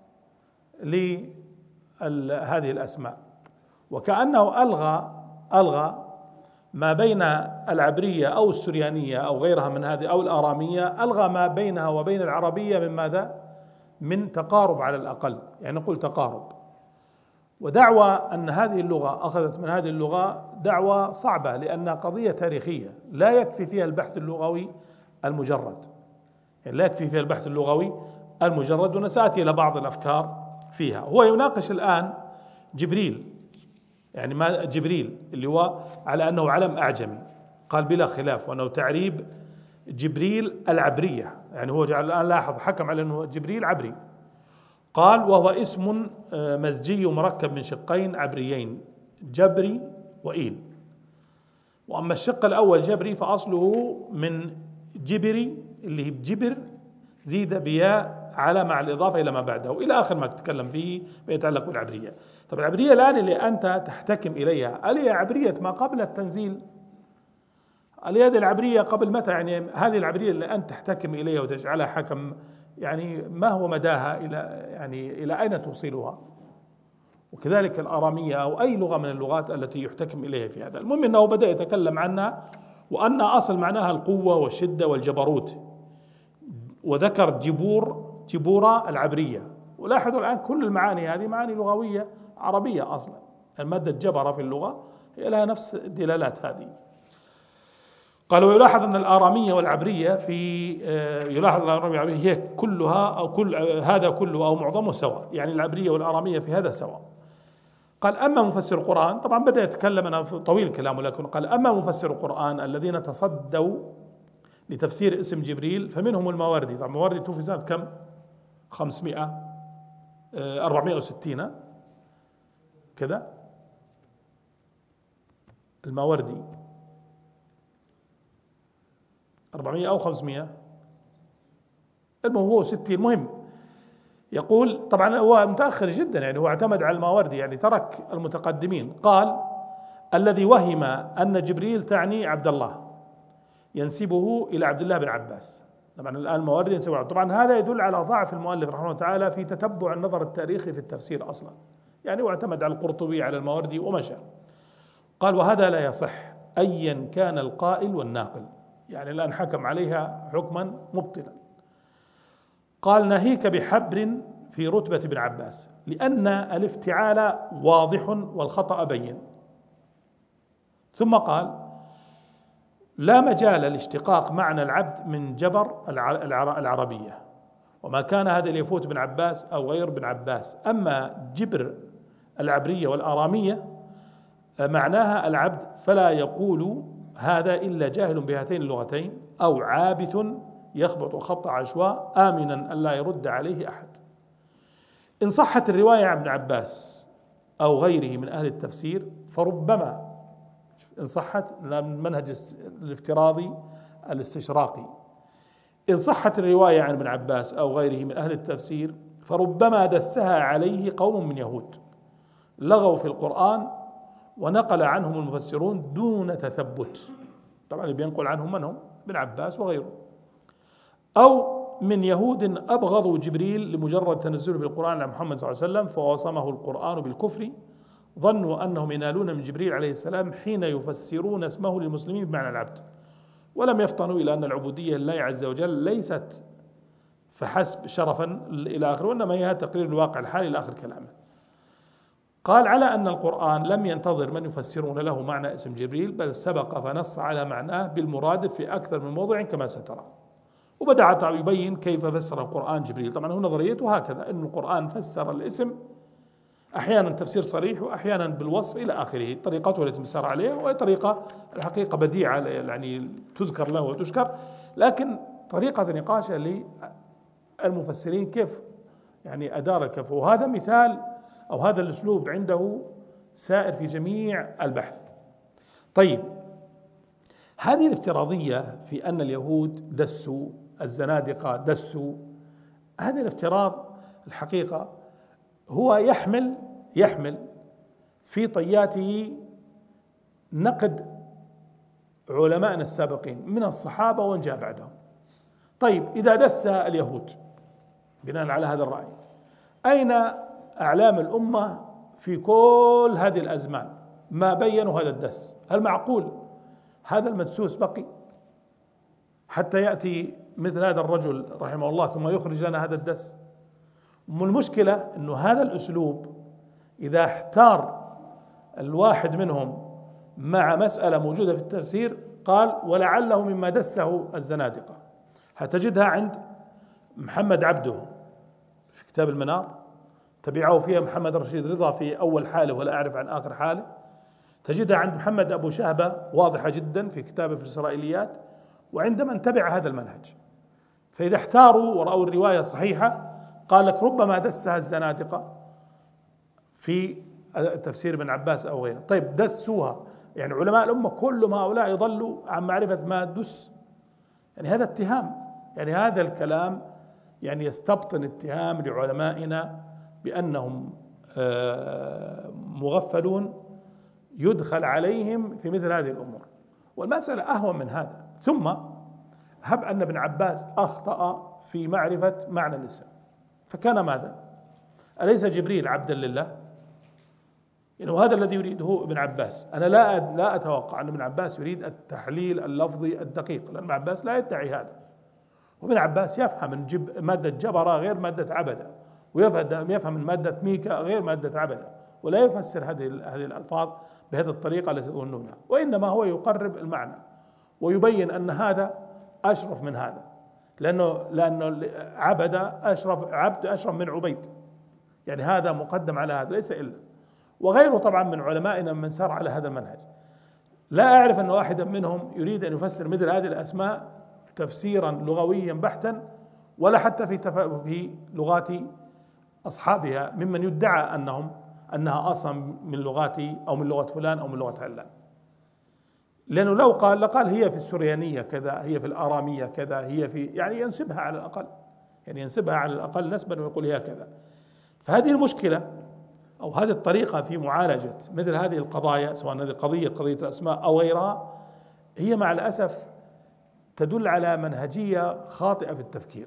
لهذه الأسماء، وكأنه ألغى ألغى ما بين العبرية أو السريانية أو غيرها من هذه أو الآرامية، ألغى ما بينها وبين العربية من ماذا؟ من تقارب على الأقل، يعني نقول تقارب. ودعوى أن هذه اللغة أخذت من هذه اللغة دعوة صعبة، لأنها قضية تاريخية لا يكفي فيها البحث اللغوي المجرد، يعني لا يكفي فيها البحث اللغوي المجرد، ونسأتي إلى بعض الأفكار فيها. هو يناقش الآن جبريل، يعني ما جبريل اللي هو على أنه علم أعجمي، قال بلا خلاف وأنه تعريب جبريل العبرية، يعني هو جعل الآن لاحظ حكم على أنه جبريل عبري، قال وهو اسم مزجي مركب من شقين عبريين جبري وإيل. وأما الشق الأول جبري فأصله من جبري اللي هي بجبر زيد بياء على مع الإضافة إلى ما بعده إلى آخر ما تتكلم فيه يتعلق بالعبرية. طب العبرية الآن اللي أنت تحتكم إليها هل هي عبرية ما قبل التنزيل؟ هل هذه العبرية قبل متى؟ يعني هذه العبرية اللي أنت تحتكم إليها وتجعلها حكم، يعني ما هو مداها إلى يعني إلى أين توصلها؟ وكذلك الآرامية أو أي لغة من اللغات التي يحتكم إليها في هذا. المهم أنه بدأ يتكلم عنها وأن أصل معناها القوة والشدة والجبروت، وذكر جبور جبورة العبرية. ولاحظوا الآن كل المعاني هذه معاني لغوية عربية أصلا، المادة جبر في اللغة هي لها نفس الدلالات هذه. قال ويلاحظ أن الآرامية والعبرية في يلاحظ الآرامية والعبرية هي كلها أو كل هذا كله أو معظمه سواء، يعني العبرية والآرامية في هذا سواء. قال أما مفسر القرآن، طبعا بدأ يتكلم أنا طويل كلامه، لكن قال أما مفسر القرآن الذين تصدوا لتفسير اسم جبريل فمنهم الماوردي. طبعا الماوردي توفي سنة كم؟ خمسمائة أربعمائة وستين كذا الماوردي أربعمائة أو خمسمائة، المهم هو ستين. المهم يقول طبعا هو متأخر جدا، يعني هو اعتمد على الماوردي، يعني ترك المتقدمين. قال الذي وهم أن جبريل تعني عبد الله ينسبه إلى عبد الله بن عباس. طبعا الآن الماوردي ينسبه، طبعا هذا يدل على ضعف المؤلف رحمه الله تعالى في تتبع النظر التاريخي في التفسير أصلا، يعني هو اعتمد على القرطبي على الماوردي ومشى. قال وهذا لا يصح أيا كان القائل والناقل، يعني الآن حكم عليها حكما مبطلا. قال ناهيك بحبر في رتبة ابن عباس، لأن الافتعال واضح والخطأ بين. ثم قال لا مجال لاشتقاق معنى العبد من جبر العربية، وما كان هذا ليفوت ابن عباس أو غير ابن عباس. أما جبر العبرية والآرامية معناها العبد، فلا يقول هذا إلا جاهل بهاتين اللغتين أو عابث يخبط خط عشواء آمنا ألا يرد عليه أحد. إن صحت الرواية عن ابن عباس أو غيره من أهل التفسير فربما، إن صحت المنهج الافتراضي الاستشراقي، إن صحت الرواية عن ابن عباس أو غيره من أهل التفسير فربما دسها عليه قوم من يهود لغوا في القرآن ونقل عنهم المفسرون دون تثبت. طبعا اللي بينقل عنهم من هم؟ ابن عباس وغيره. أو من يهود أبغضوا جبريل لمجرد تنزله بالقرآن على محمد صلى الله عليه وسلم فوصمه القرآن بالكفر، ظنوا أنهم ينالون من جبريل عليه السلام حين يفسرون اسمه للمسلمين بمعنى العبد، ولم يفطنوا إلى أن العبودية لله عز وجل ليست فحسب شرفا إلى آخر، وإنما هي تقرير الواقع الحالي إلى آخر كلامه. قال على أن القرآن لم ينتظر من يفسرون له معنى اسم جبريل، بل سبق فنص على معناه بالمرادف في أكثر من موضع كما سترى. وبدأ يبين كيف فسر القرآن جبريل. طبعا هو نظريته هكذا، أن القرآن فسر الاسم أحيانا تفسير صريح وأحيانا بالوصف إلى آخره، طريقته التي مسار عليها، وهي طريقة الحقيقة بديعة يعني تذكر له وتشكر، لكن طريقة نقاشه للمفسرين كيف يعني أدار الكف. وهذا مثال أو هذا الأسلوب عنده سائر في جميع البحث. طيب هذه الافتراضية في أن اليهود دسوا، الزنادقة دسوا، هذا الافتراض الحقيقة هو يحمل يحمل في طياته نقد علمائنا السابقين من الصحابة ومن جاء بعدهم. طيب إذا دس اليهود بناء على هذا الرأي، أين أعلام الأمة في كل هذه الأزمان ما بينوا هذا الدس؟ هل معقول هذا المدسوس بقي حتى يأتي مثل هذا الرجل رحمه الله ثم يخرج لنا هذا الدس؟ والمشكلة أنه هذا الأسلوب إذا احتار الواحد منهم مع مسألة موجودة في التفسير قال ولعله مما دسه الزنادقة. هتجدها عند محمد عبده في كتاب المنار، تبعه فيها محمد رشيد رضا في أول حاله ولا أعرف عن آخر حاله. تجدها عند محمد أبو شهبة واضحة جدا في كتابه في الإسرائيليات، وعند من تبع هذا المنهج. فإذا احتاروا ورأوا الرواية صحيحة قال لك ربما دسها الزنادقة في تفسير ابن عباس أو غيره. طيب دسوها، يعني علماء الأمة كلهم هؤلاء يضلوا عن معرفة ما دس؟ يعني هذا اتهام، يعني هذا الكلام يعني يستبطن اتهام لعلمائنا بأنهم مغفلون يدخل عليهم في مثل هذه الأمور. والمسألة أهون من هذا. ثم هب أن ابن عباس أخطأ في معرفة معنى الاسم، فكان ماذا؟ أليس جبريل عبدا لله؟ يعني وهذا الذي يريده ابن عباس. أنا لا لا أتوقع أن ابن عباس يريد التحليل اللفظي الدقيق، لأن ابن عباس لا يدعي هذا. وابن عباس يفهم من جب مادة جبرة غير مادة عبدة، ويفهم يفهم من مادة ميكا غير مادة عبدة، ولا يفسر هذه هذه الألفاظ بهذه الطريقة التي تظنونها، وإنما هو يقرب المعنى ويبين أن هذا أشرف من هذا، لأنه لأنه عبد أشرف، عبد أشرف من عبيد، يعني هذا مقدم على هذا ليس إلا. وغيره طبعا من علمائنا من سار على هذا المنهج. لا أعرف أن واحدا منهم يريد أن يفسر مثل هذه الأسماء تفسيرا لغويا بحتا، ولا حتى في في لغات أصحابها ممن يدعى أنهم أنها أصلا من لغات أو من لغة فلان أو من لغة علان. لأنه لو قال لقال هي في السريانية كذا، هي في الآرامية كذا، هي في يعني ينسبها على الأقل، يعني ينسبها على الأقل نسبا ويقول هي كذا. فهذه المشكلة أو هذه الطريقة في معالجة مثل هذه القضايا، سواء هذه القضية قضية الأسماء أو غيرها، هي مع الأسف تدل على منهجية خاطئة في التفكير،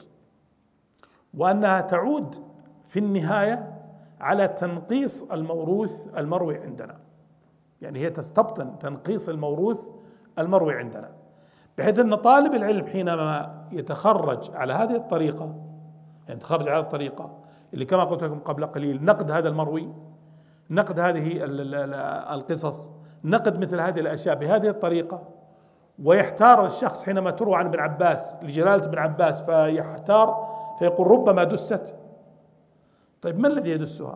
وأنها تعود في النهاية على تنقيص الموروث المروي عندنا. يعني هي تستبطن تنقيص الموروث المروي عندنا، بحيث أن طالب العلم حينما يتخرج على هذه الطريقة، يعني يتخرج على الطريقة اللي كما قلت لكم قبل قليل نقد هذا المروي، نقد هذه القصص، نقد مثل هذه الأشياء بهذه الطريقة، ويحتار الشخص حينما تروى عن ابن عباس لجلالة ابن عباس فيحتار فيقول ربما دست. طيب من الذي يدسها؟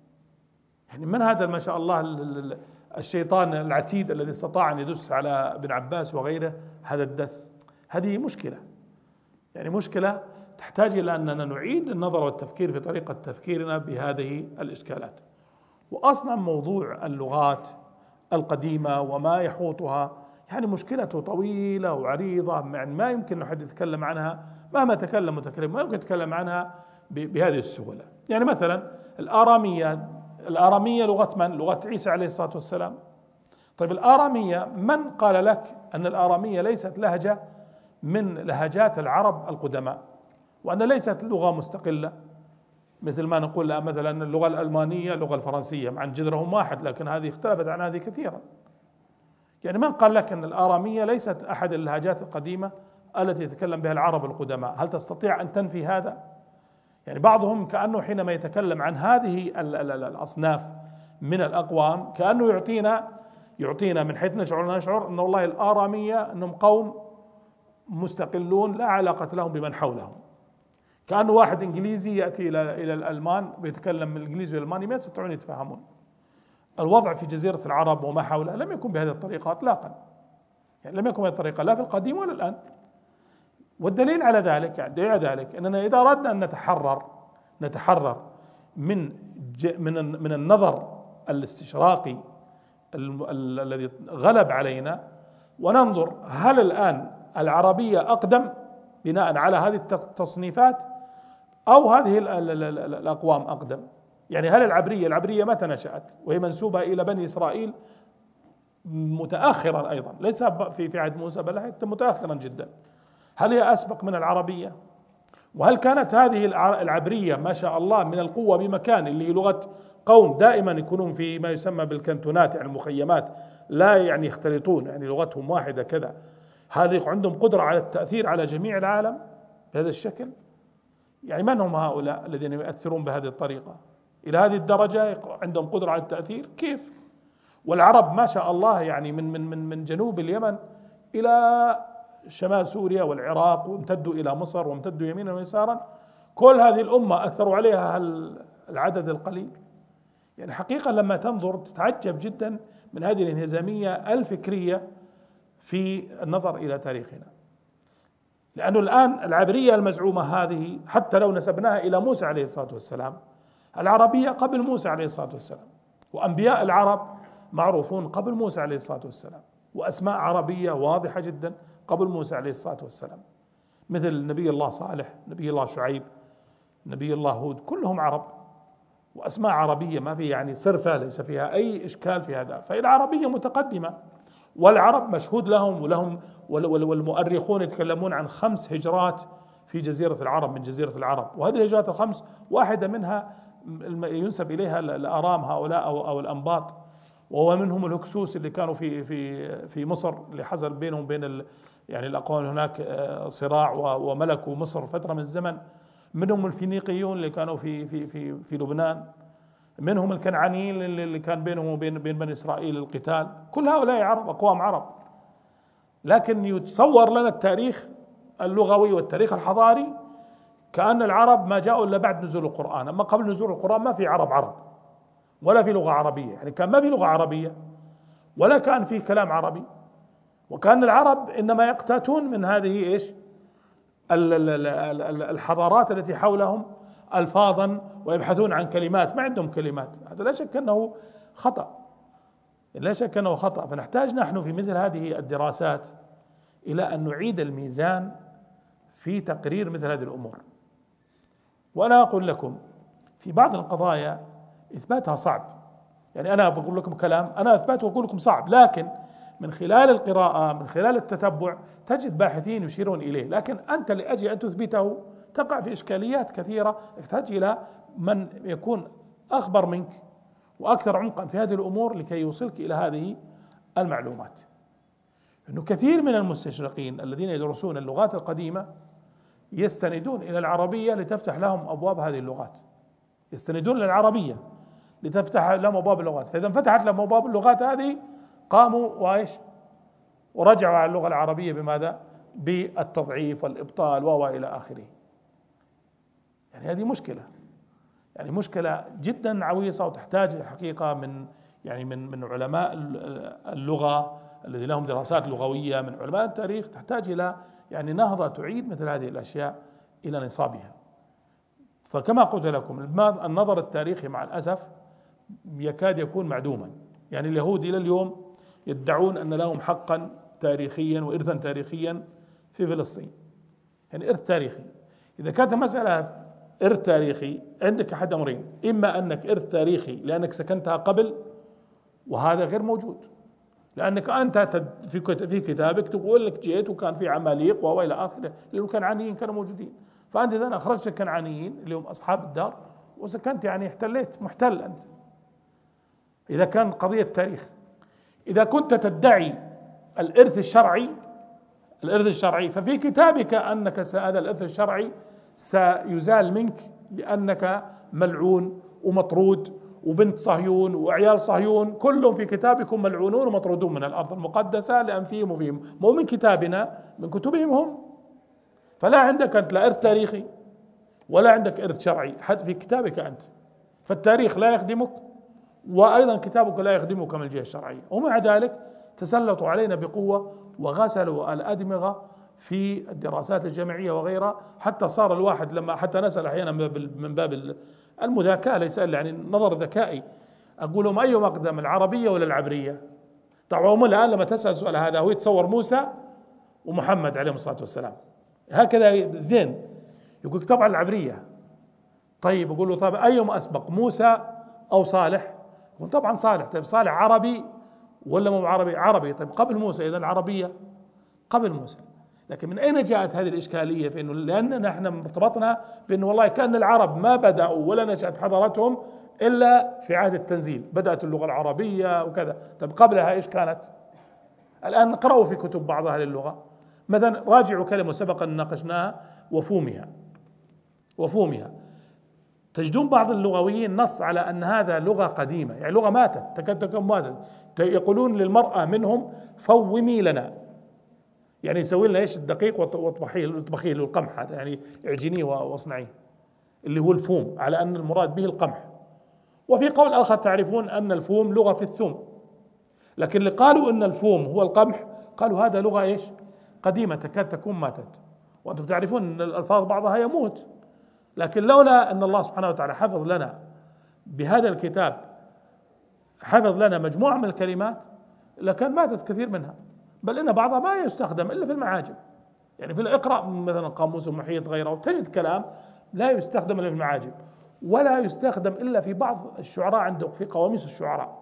يعني من هذا ما شاء الله الشيطان العتيد الذي استطاع أن يدس على ابن عباس وغيره هذا الدس؟ هذه مشكلة، يعني مشكلة تحتاج إلى أننا نعيد النظر والتفكير في طريقة تفكيرنا بهذه الإشكالات. وأصلا موضوع اللغات القديمة وما يحوطها يعني مشكلته طويلة وعريضة، يعني ما يمكن أحد يتكلم عنها، مهما تكلم متكلم ما يمكن يتكلم عنها بهذه السهولة. يعني مثلا الآرامية، الآرامية لغة من؟ لغة عيسى عليه الصلاة والسلام. طيب الآرامية من قال لك أن الآرامية ليست لهجة من لهجات العرب القدماء، وأن ليست لغة مستقلة مثل ما نقول لا مثلا اللغة الألمانية اللغة الفرنسية مع أن جذرهم واحد، لكن هذه اختلفت عن هذه كثيرا. يعني من قال لك أن الآرامية ليست أحد اللهجات القديمة التي يتكلم بها العرب القدماء؟ هل تستطيع أن تنفي هذا؟ يعني بعضهم كأنه حينما يتكلم عن هذه الأصناف من الأقوام كأنه يعطينا يعطينا من حيث نشعر نشعر أن والله الآرامية أنهم قوم مستقلون لا علاقة لهم بمن حولهم. كأنه واحد إنجليزي يأتي إلى إلى الألمان بيتكلم من الإنجليزي والألماني ما يستطيعون يتفهمون. الوضع في جزيرة العرب وما حولها لم يكن بهذه الطريقة إطلاقا، يعني لم يكن بهذه الطريقة لا في القديم ولا الآن. والدليل على ذلك يعني دليل على ذلك أننا إذا أردنا أن نتحرر نتحرر من من من النظر الاستشراقي الذي غلب علينا، وننظر هل الآن العربية أقدم بناء على هذه التصنيفات أو هذه ال ال ال ال الأقوام أقدم. يعني هل العبرية العبرية متى نشأت وهي منسوبة إلى بني إسرائيل متأخرا أيضا، ليس في في عهد موسى بل متأخرا جدا. هل هي أسبق من العربية؟ وهل كانت هذه العبرية ما شاء الله من القوة بمكان، اللي هي لغة قوم دائما يكونون في ما يسمى بالكنتونات، يعني المخيمات، لا يعني يختلطون، يعني لغتهم واحدة كذا، هذه عندهم قدرة على التأثير على جميع العالم بهذا الشكل؟ يعني من هم هؤلاء الذين يؤثرون بهذه الطريقة إلى هذه الدرجة، عندهم قدرة على التأثير؟ كيف؟ والعرب ما شاء الله يعني من من من من جنوب اليمن إلى شمال سوريا والعراق، وامتدوا إلى مصر، وامتدوا يمينا ويسارا، كل هذه الأمة أثروا عليها العدد القليل. يعني حقيقة لما تنظر تتعجب جدا من هذه الانهزامية الفكرية في النظر إلى تاريخنا. لأنه الآن العبرية المزعومة هذه حتى لو نسبناها إلى موسى عليه الصلاة والسلام، العربية قبل موسى عليه الصلاة والسلام، وأنبياء العرب معروفون قبل موسى عليه الصلاة والسلام، وأسماء عربية واضحة جدا قبل موسى عليه الصلاة والسلام، مثل نبي الله صالح، نبي الله شعيب، نبي الله هود، كلهم عرب وأسماء عربية، ما في يعني صرفة، ليس فيها أي إشكال في هذا. فالعربية متقدمة، والعرب مشهود لهم، ولهم والمؤرخون يتكلمون عن خمس هجرات في جزيرة العرب، من جزيرة العرب، وهذه الهجرات الخمس واحدة منها ينسب إليها الأرام هؤلاء أو أو الأنباط، وهو منهم الهكسوس اللي كانوا في في في مصر، اللي حصل بينهم بين يعني الأقوام هناك صراع وملكوا مصر فترة من الزمن، منهم الفينيقيون اللي كانوا في في في في لبنان، منهم الكنعانيين اللي كان بينهم وبين بين بني إسرائيل القتال، كل هؤلاء عرب، أقوام عرب. لكن يتصور لنا التاريخ اللغوي والتاريخ الحضاري كأن العرب ما جاءوا إلا بعد نزول القرآن، أما قبل نزول القرآن ما في عرب عرب ولا في لغة عربية، يعني كان ما في لغة عربية ولا كان في كلام عربي، وكان العرب إنما يقتاتون من هذه إيش الحضارات التي حولهم ألفاظا، ويبحثون عن كلمات، ما عندهم كلمات. هذا لا شك أنه خطأ، لا شك أنه خطأ. فنحتاج نحن في مثل هذه الدراسات إلى أن نعيد الميزان في تقرير مثل هذه الأمور. وأنا أقول لكم في بعض القضايا إثباتها صعب، يعني أنا بقول لكم كلام أنا أثبته أقول لكم صعب، لكن من خلال القراءة، من خلال التتبع، تجد باحثين يشيرون إليه، لكن أنت لأجل أن تثبته تقع في إشكاليات كثيرة، تحتاج إلى من يكون أخبر منك وأكثر عمقا في هذه الأمور لكي يوصلك إلى هذه المعلومات. إنه كثير من المستشرقين الذين يدرسون اللغات القديمة يستندون إلى العربية لتفتح لهم أبواب هذه اللغات، يستندون للعربية لتفتح لهم أبواب اللغات، فإذا فتحت لهم أبواب اللغات هذه قاموا وإيش ورجعوا على اللغة العربية بماذا؟ بالتضعيف والإبطال وإلى آخره. يعني هذه مشكلة، يعني مشكلة جدا عويصة، وتحتاج الحقيقة من يعني من من علماء اللغة الذين لهم دراسات لغوية، من علماء التاريخ، تحتاج إلى يعني نهضة تعيد مثل هذه الأشياء إلى نصابها. فكما قلت لكم النظر التاريخي مع الأسف يكاد يكون معدوما. يعني اليهود إلى اليوم يدعون أن لهم حقا تاريخيا وإرثا تاريخيا في فلسطين، يعني إرث تاريخي. إذا كانت مسألة إرث تاريخي عندك أحد أمرين: إما أنك إرث تاريخي لأنك سكنتها قبل، وهذا غير موجود، لأنك أنت في في كتابك تقول لك جيت وكان في عماليق وإلى آخره، لأنه الكنعانيين كانوا موجودين، فأنت إذا أخرجت الكنعانيين اللي هم أصحاب الدار وسكنت، يعني احتليت، محتل أنت. إذا كان قضية تاريخ. إذا كنت تدعي الإرث الشرعي الإرث الشرعي ففي كتابك أنك هذا الإرث الشرعي سيزال منك لأنك ملعون ومطرود، وبنت صهيون وعيال صهيون كلهم في كتابكم ملعونون ومطرودون من الأرض المقدسة لأنفيهم وفيهم، مو من كتابنا، من كتبهم هم. فلا عندك أنت لا إرث تاريخي ولا عندك إرث شرعي حتى في كتابك أنت، فالتاريخ لا يخدمك، وأيضا كتابك لا يخدمك من الجهة الشرعية. ومع ذلك تسلطوا علينا بقوة وغسلوا الأدمغة في الدراسات الجامعية وغيرها، حتى صار الواحد لما حتى نسأل أحيانا من باب المذاكاة، ليس يعني نظر ذكائي، أقول لهم أيهم أقدم، العربية ولا العبرية؟ طبعا هم الآن لما تسأل السؤال هذا هو يتصور موسى ومحمد عليهم الصلاة والسلام، هكذا الذهن يقول طبعا العبرية، طيب أقول له طيب أيهما أسبق، موسى أو صالح؟ يقول طبعا صالح. طيب صالح عربي ولا مو عربي؟ عربي. طيب قبل موسى، إذا العربية قبل موسى. لكن من أين جاءت هذه الإشكالية؟ في إنه لأننا نحن ارتبطنا بأنه والله كأن العرب ما بدأوا ولا نشأت حضارتهم إلا في عهد التنزيل، بدأت اللغة العربية وكذا. طيب قبلها إيش كانت؟ الآن نقرأوا في كتب بعض أهل اللغة، مثلا راجعوا كلمة سبق أن ناقشناها، وفومها. وفومها تجدون بعض اللغويين نص على أن هذا لغة قديمة، يعني لغة ماتت، تكاد تكون ماتت. يقولون للمرأة منهم فومي لنا، يعني يسوي لنا ايش؟ الدقيق واطبخيه واطبخيه له القمح هذا، يعني اعجنيه واصنعيه، اللي هو الفوم، على أن المراد به القمح. وفي قول آخر تعرفون أن الفوم لغة في الثوم، لكن اللي قالوا أن الفوم هو القمح قالوا هذا لغة ايش؟ قديمة تكاد تكون ماتت. وأنتم تعرفون أن الألفاظ بعضها يموت، لكن لولا أن الله سبحانه وتعالى حفظ لنا بهذا الكتاب، حفظ لنا مجموعة من الكلمات، لكان ماتت كثير منها، بل إن بعضها ما يستخدم إلا في المعاجم. يعني في اقرأ مثلا قاموس المحيط غيره تجد كلام لا يستخدم إلا في المعاجم، ولا يستخدم إلا في بعض الشعراء عندك في قواميس الشعراء.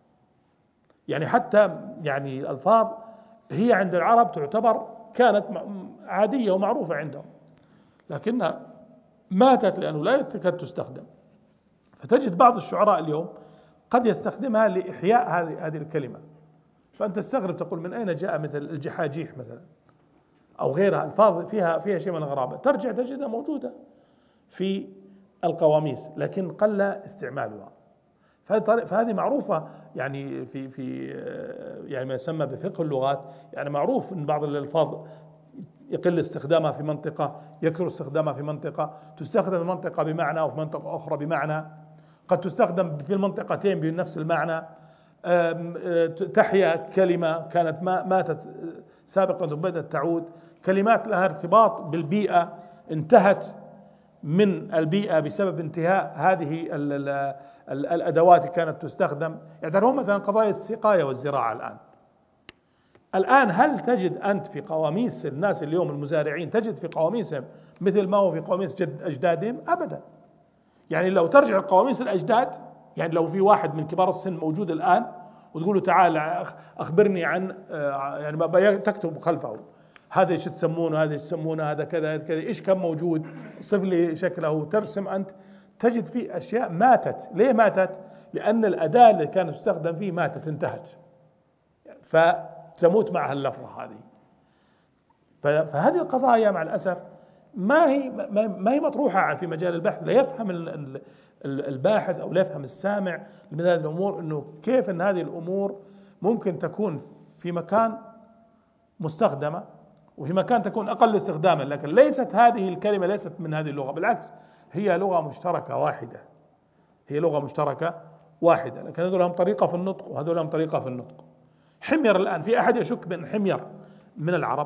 يعني حتى يعني الألفاظ هي عند العرب تعتبر كانت عادية ومعروفة عندهم، لكنها ماتت لأنه لا تكاد تستخدم. فتجد بعض الشعراء اليوم قد يستخدمها لإحياء هذه هذه الكلمة، فأنت تستغرب تقول من أين جاء مثل الجحاجيح مثلا أو غيرها، ألفاظ فيها فيها شيء من الغرابة، ترجع تجدها موجودة في القواميس لكن قل استعمالها. فهذه معروفة يعني في في يعني ما يسمى بفقه اللغات، يعني معروف أن بعض الألفاظ يقل استخدامها في منطقة، يكثر استخدامها في منطقة، تستخدم في منطقة بمعنى وفي منطقة أخرى بمعنى، قد تستخدم في المنطقتين بنفس المعنى. تحيا كلمة كانت ماتت سابقا وبدأت تعود، كلمات لها ارتباط بالبيئة انتهت من البيئة بسبب انتهاء هذه الأدوات كانت تستخدم. يعني هم مثلا قضايا السقاية والزراعة الآن الآن هل تجد أنت في قواميس الناس اليوم المزارعين، تجد في قواميسهم مثل ما هو في قواميس جد أجدادهم؟ أبدا. يعني لو ترجع قواميس الأجداد، يعني لو في واحد من كبار السن موجود الآن وتقول له تعال أخبرني عن، يعني ما تكتب خلفه هذا ايش تسمونه، هذا ايش تسمونه، هذا كذا كذا، ايش كان موجود، صف لي شكله، ترسم أنت، تجد فيه أشياء ماتت. ليه ماتت؟ لأن الأداة اللي كانت تستخدم فيه ماتت، انتهت، فتموت معها اللفظة هذه. فهذه القضايا مع الأسف ما هي ما هي مطروحة في مجال البحث. لا يفهم الباحث أو لا يفهم السامع من هذه الأمور أنه كيف أن هذه الأمور ممكن تكون في مكان مستخدمة وفي مكان تكون أقل استخداما، لكن ليست هذه الكلمة ليست من هذه اللغة، بالعكس هي لغة مشتركة واحدة، هي لغة مشتركة واحدة، لكن هذول لهم طريقة في النطق وهذول لهم طريقة في النطق. حمير الآن في أحد يشك من حمير من العرب؟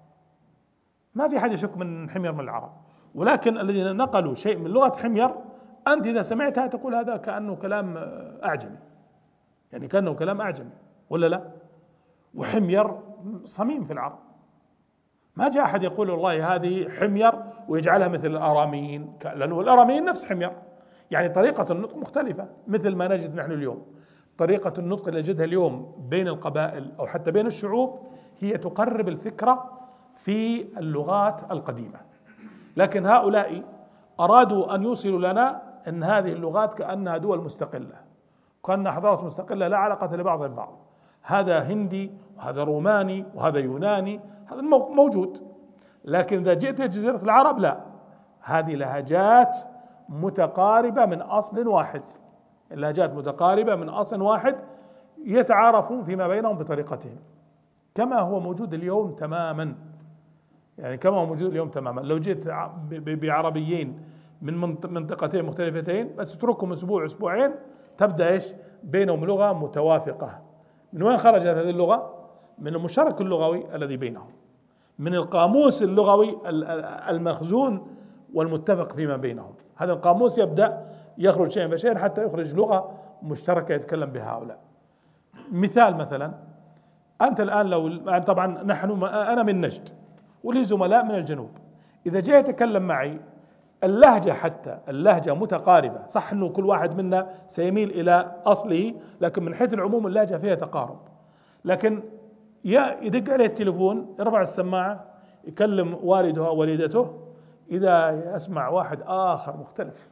ما في أحد يشك من حمير من العرب، ولكن الذين نقلوا شيء من لغة حمير أنت إذا سمعتها تقول هذا كأنه كلام أعجمي، يعني كأنه كلام أعجمي ولا لا؟ وحمير صميم في العرب، ما جاء أحد يقول والله هذه حمير ويجعلها مثل الآراميين، لأنه الآراميين نفس حمير، يعني طريقة النطق مختلفة. مثل ما نجد نحن اليوم طريقة النطق اللي نجدها اليوم بين القبائل أو حتى بين الشعوب هي تقرب الفكرة في اللغات القديمة، لكن هؤلاء أرادوا أن يوصلوا لنا أن هذه اللغات كأنها دول مستقلة، كأنها حضارات مستقلة لا علاقة لبعض البعض، هذا هندي وهذا روماني وهذا يوناني، هذا موجود. لكن إذا جئت جزيرة العرب لا، هذه لهجات متقاربة من أصل واحد، اللهجات متقاربة من أصل واحد يتعارفون فيما بينهم بطريقتهم كما هو موجود اليوم تماما، يعني كما هو موجود اليوم تماما. لو جيت بعربيين من منطقتين مختلفتين بس اتركهم أسبوع أسبوعين تبدأ إيش بينهم لغة متوافقة. من وين خرجت هذه اللغة؟ من المشترك اللغوي الذي بينهم، من القاموس اللغوي المخزون والمتفق فيما بينهم. هذا القاموس يبدأ يخرج شيئا فشيئا حتى يخرج لغة مشتركة يتكلم بها هؤلاء. مثال مثلا أنت الآن لو طبعا نحن أنا من نجد ولي زملاء من الجنوب، إذا جاء يتكلم معي اللهجة حتى اللهجة متقاربة، صح أنه كل واحد منا سيميل إلى أصله، لكن من حيث العموم اللهجة فيها تقارب. لكن يا يدق عليه التليفون، يرفع السماعة، يكلم والده أو والدته، إذا يسمع واحد آخر مختلف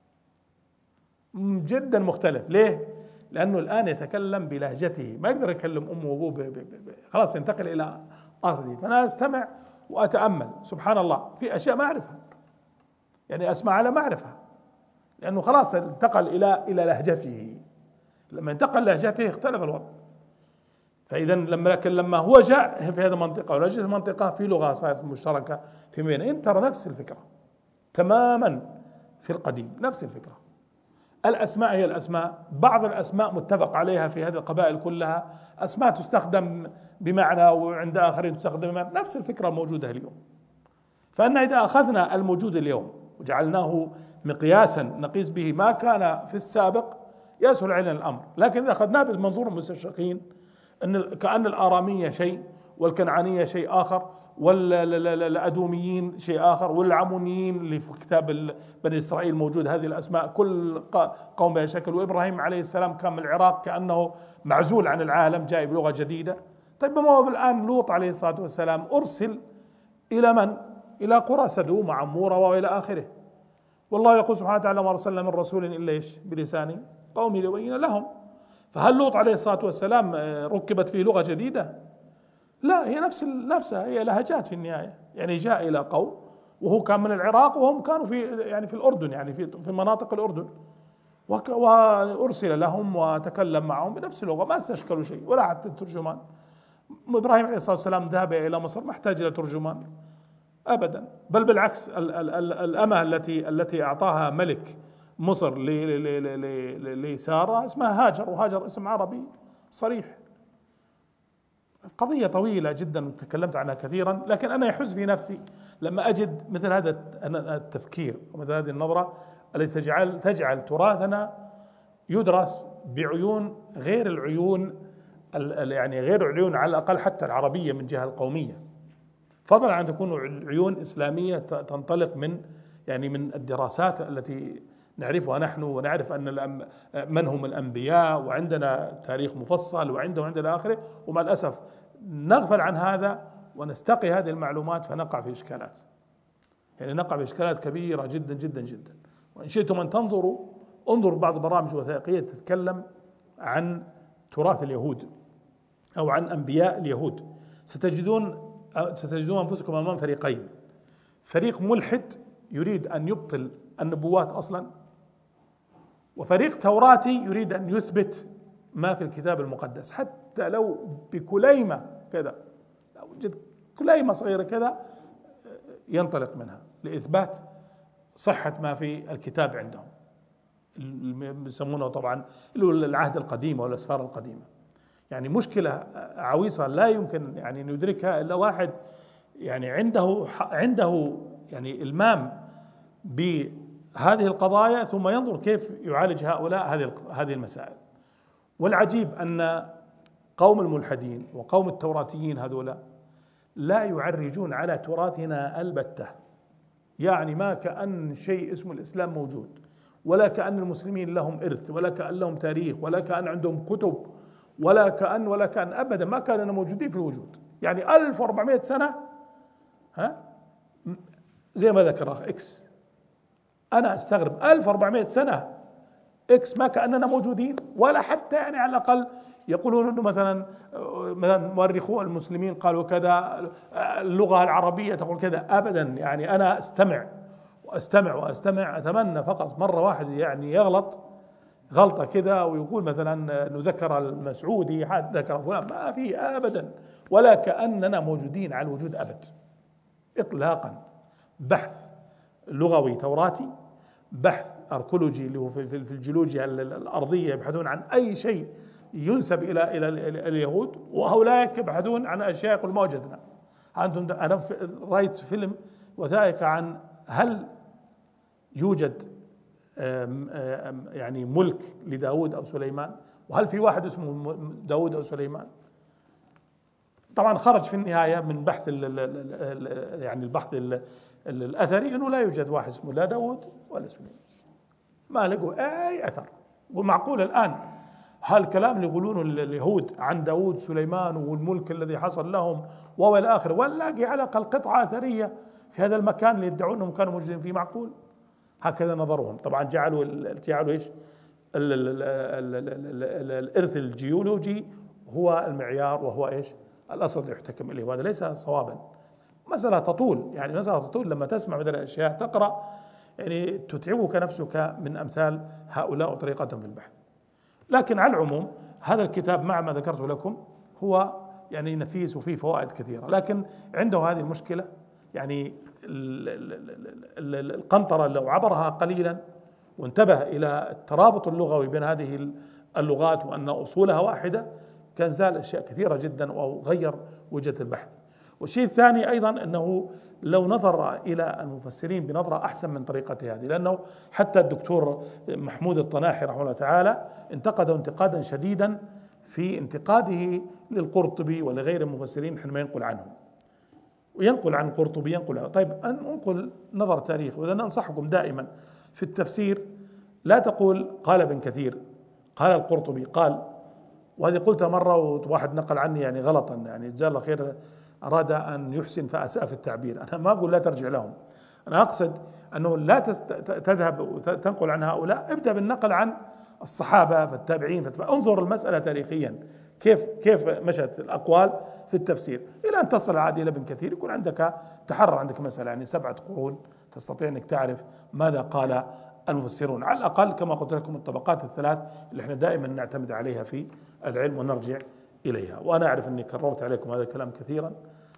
جدا مختلف. ليه؟ لأنه الآن يتكلم بلهجته، ما يقدر يكلم أمه وأبوه ب- ب- ب- خلاص ينتقل إلى أصله. فأنا أستمع وأتأمل، سبحان الله في أشياء ما أعرفها، يعني أسمع على معرفة، لأنه خلاص انتقل إلى إلى لهجته. لما انتقل لهجته اختلف الوضع. فإذا لما لكن لما هو جاء في هذه المنطقة ولجأ المنطقة في لغة صارت مشتركة في بينهم، ترى نفس الفكرة تماما في القديم، نفس الفكرة. الأسماء هي الأسماء، بعض الأسماء متفق عليها في هذه القبائل كلها، أسماء تستخدم بمعنى وعند آخرين تستخدم بمعنى، نفس الفكرة موجودة اليوم. فأن إذا أخذنا الموجود اليوم وجعلناه مقياسا نقيس به ما كان في السابق يسهل علينا الأمر. لكن إذا أخذناه بمنظور المستشرقين أن كأن الآرامية شيء والكنعانية شيء آخر والأدوميين شيء آخر والعمونيين اللي في كتاب بني إسرائيل موجود هذه الأسماء، كل قوم بها شكل. وإبراهيم عليه السلام كان من العراق كأنه معزول عن العالم جاي بلغة جديدة. طيب ما هو الآن لوط عليه الصلاة والسلام أرسل إلى من؟ إلى قرى سدوم وعمورة وإلى آخره. والله يقول سبحانه وتعالى ما أرسلنا من رسول إلا إيش بلسان قومه ليبين لهم. فهل لوط عليه الصلاة والسلام ركبت فيه لغة جديدة؟ لا، هي نفس نفسها، هي لهجات في النهاية. يعني جاء إلى قوم وهو كان من العراق وهم كانوا في يعني في الأردن، يعني في في مناطق الأردن، وأرسل لهم وتكلم معهم بنفس اللغة، ما استشكلوا شيء ولا حتى الترجمان. إبراهيم عليه الصلاة والسلام ذهب إلى مصر ما احتاج إلى ترجمان أبدا، بل بالعكس. ال ال ال الأمة التي التي أعطاها ملك مصر لسارة اسمها هاجر، وهاجر اسم عربي صريح. قضية طويلة جدا تكلمت عنها كثيرا، لكن أنا يحز في نفسي لما أجد مثل هذا التفكير ومثل هذه النظرة التي تجعل تجعل تراثنا يدرس بعيون غير العيون يعني غير العيون على الأقل حتى العربية من جهة القومية، فضلا عن تكون عيون إسلامية تنطلق من يعني من الدراسات التي نعرفها نحن، ونعرف أن من هم الأنبياء، وعندنا تاريخ مفصل وعنده وعندنا آخره. ومع الأسف نغفل عن هذا ونستقي هذه المعلومات فنقع في إشكالات، يعني نقع في إشكالات كبيرة جدا جدا جدا. وإن شئتم أن تنظروا انظروا بعض البرامج الوثائقية تتكلم عن تراث اليهود أو عن أنبياء اليهود، ستجدون ستجدون أنفسكم أمام فريقين: فريق ملحد يريد أن يبطل النبوات أصلا، وفريق توراتي يريد أن يثبت ما في الكتاب المقدس، حتى لو بكليمة كذا، لو وجد كليمة صغيرة كذا ينطلق منها لإثبات صحة ما في الكتاب عندهم، يسمونه طبعا العهد القديم أو الأسفار القديمة. يعني مشكلة عويصة لا يمكن يعني أن يدركها إلا واحد يعني عنده عنده يعني إلمام بهذه القضايا، ثم ينظر كيف يعالج هؤلاء هذه هذه المسائل. والعجيب أن قوم الملحدين وقوم التوراتيين هذولا لا يعرجون على تراثنا البتة، يعني ما كأن شيء اسمه الإسلام موجود، ولا كأن المسلمين لهم إرث، ولا كأن لهم تاريخ، ولا كأن عندهم كتب، ولا كأن ولا كأن أبدا، ما كانوا موجودين في الوجود. يعني ألف وأربعمائة سنة، ها زي ما ذكر أخ إكس، أنا أستغرب ألف وأربعمائة سنة إكس ما كأننا موجودين، ولا حتى يعني على الأقل يقولون أنه مثلا مثلا مؤرخو المسلمين قالوا كذا، اللغة العربية تقول كذا، أبدا. يعني أنا أستمع وأستمع وأستمع، أتمنى فقط مرة واحدة يعني يغلط غلطة كذا ويقول مثلا أنه ذكر المسعودي حد ذكر فلان، ما في أبدا، ولا كأننا موجودين على الوجود أبد إطلاقا. بحث لغوي توراتي، بحث أركولوجي اللي هو في الجيولوجيا الأرضية، يبحثون عن أي شيء ينسب إلى إلى اليهود، وهؤلاء يبحثون عن أشياء يقول ما وجدنا. أنتم أنا رأيت فيلم وثائقي عن هل يوجد يعني ملك لداود أو سليمان، وهل في واحد اسمه داود أو سليمان. طبعا خرج في النهاية من بحث يعني البحث الأثري أنه لا يوجد واحد اسمه لا داود ولا سليمان، ما لقوا أي أثر. ومعقول الآن هالكلام اللي يقولونه اليهود عن داود سليمان والملك الذي حصل لهم وإلى آخره، ونلاقي على الأقل قطعة أثرية في هذا المكان اللي يدعون أنهم كانوا موجودين فيه؟ معقول؟ هكذا نظرهم. طبعا جعلوا جعلوا إيش الإرث الجيولوجي هو المعيار، وهو إيش الأصل اللي يحتكم إليه، وهذا ليس صوابا. مسألة تطول، يعني مسألة تطول لما تسمع مثل الأشياء تقرأ، يعني تتعبك نفسك من أمثال هؤلاء وطريقتهم في البحث. لكن على العموم هذا الكتاب مع ما ذكرت لكم هو يعني نفيس وفيه فوائد كثيرة، لكن عنده هذه المشكلة، يعني القنطرة لو عبرها قليلا وانتبه إلى الترابط اللغوي بين هذه اللغات وأن أصولها واحدة كان زال أشياء كثيرة جدا أو غير وجهة البحث. والشيء الثاني أيضا أنه لو نظر إلى المفسرين بنظرة أحسن من طريقته هذه، لأنه حتى الدكتور محمود الطناحي رحمه الله تعالى انتقده انتقادا شديدا في انتقاده للقرطبي ولغير المفسرين حينما ينقل عنهم، وينقل عن القرطبي ينقل عنه. طيب أن أنقل نظر تاريخ، وإذا أنصحكم دائما في التفسير لا تقول قال ابن كثير قال القرطبي قال، وهذه قلتها مرة وواحد نقل عني يعني غلطا، يعني جزاه الله خير أراد أن يحسن فأساء في التعبير. أنا ما أقول لا ترجع لهم، أنا أقصد أنه لا تذهب وتنقل عن هؤلاء، ابدأ بالنقل عن الصحابة فالتابعين، انظر المسألة تاريخيا كيف كيف مشت الأقوال في التفسير إلى أن تصل عاد إلى ابن كثير، يكون عندك تحرر عندك مسألة يعني سبعة قرون تستطيع أنك تعرف ماذا قال المفسرون، على الأقل كما قلت لكم الطبقات الثلاث اللي احنا دائما نعتمد عليها في العلم ونرجع إليها. وأنا أعرف أني كررت عليكم هذا الكلام كثيرا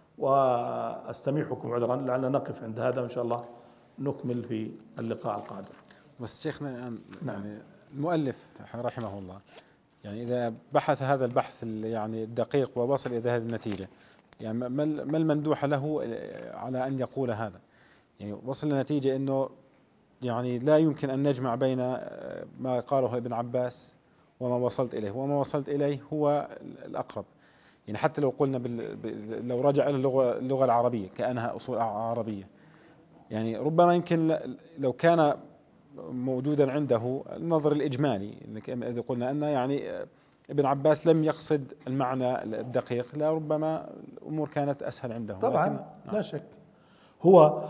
وأستميحكم عذرا، لعلنا نقف عند هذا وإن شاء الله نكمل في اللقاء القادم. بس شيخنا الآن يعني المؤلف رحمه الله يعني إذا بحث هذا البحث يعني الدقيق ووصل إلى هذه النتيجة، يعني ما المندوح له على أن يقول هذا؟ يعني وصل لنتيجة أنه يعني لا يمكن أن نجمع بين ما قاله ابن عباس وما وصلت إليه، وما وصلت إليه هو الأقرب. يعني حتى لو قلنا بال... لو رجع إلى اللغة, اللغة العربية كأنها أصول عربية، يعني ربما يمكن لو كان موجودا عنده النظر الإجمالي، إذا قلنا أن يعني ابن عباس لم يقصد المعنى الدقيق، لا ربما الأمور كانت أسهل عنده. طبعا لكن لا نعم. شك هو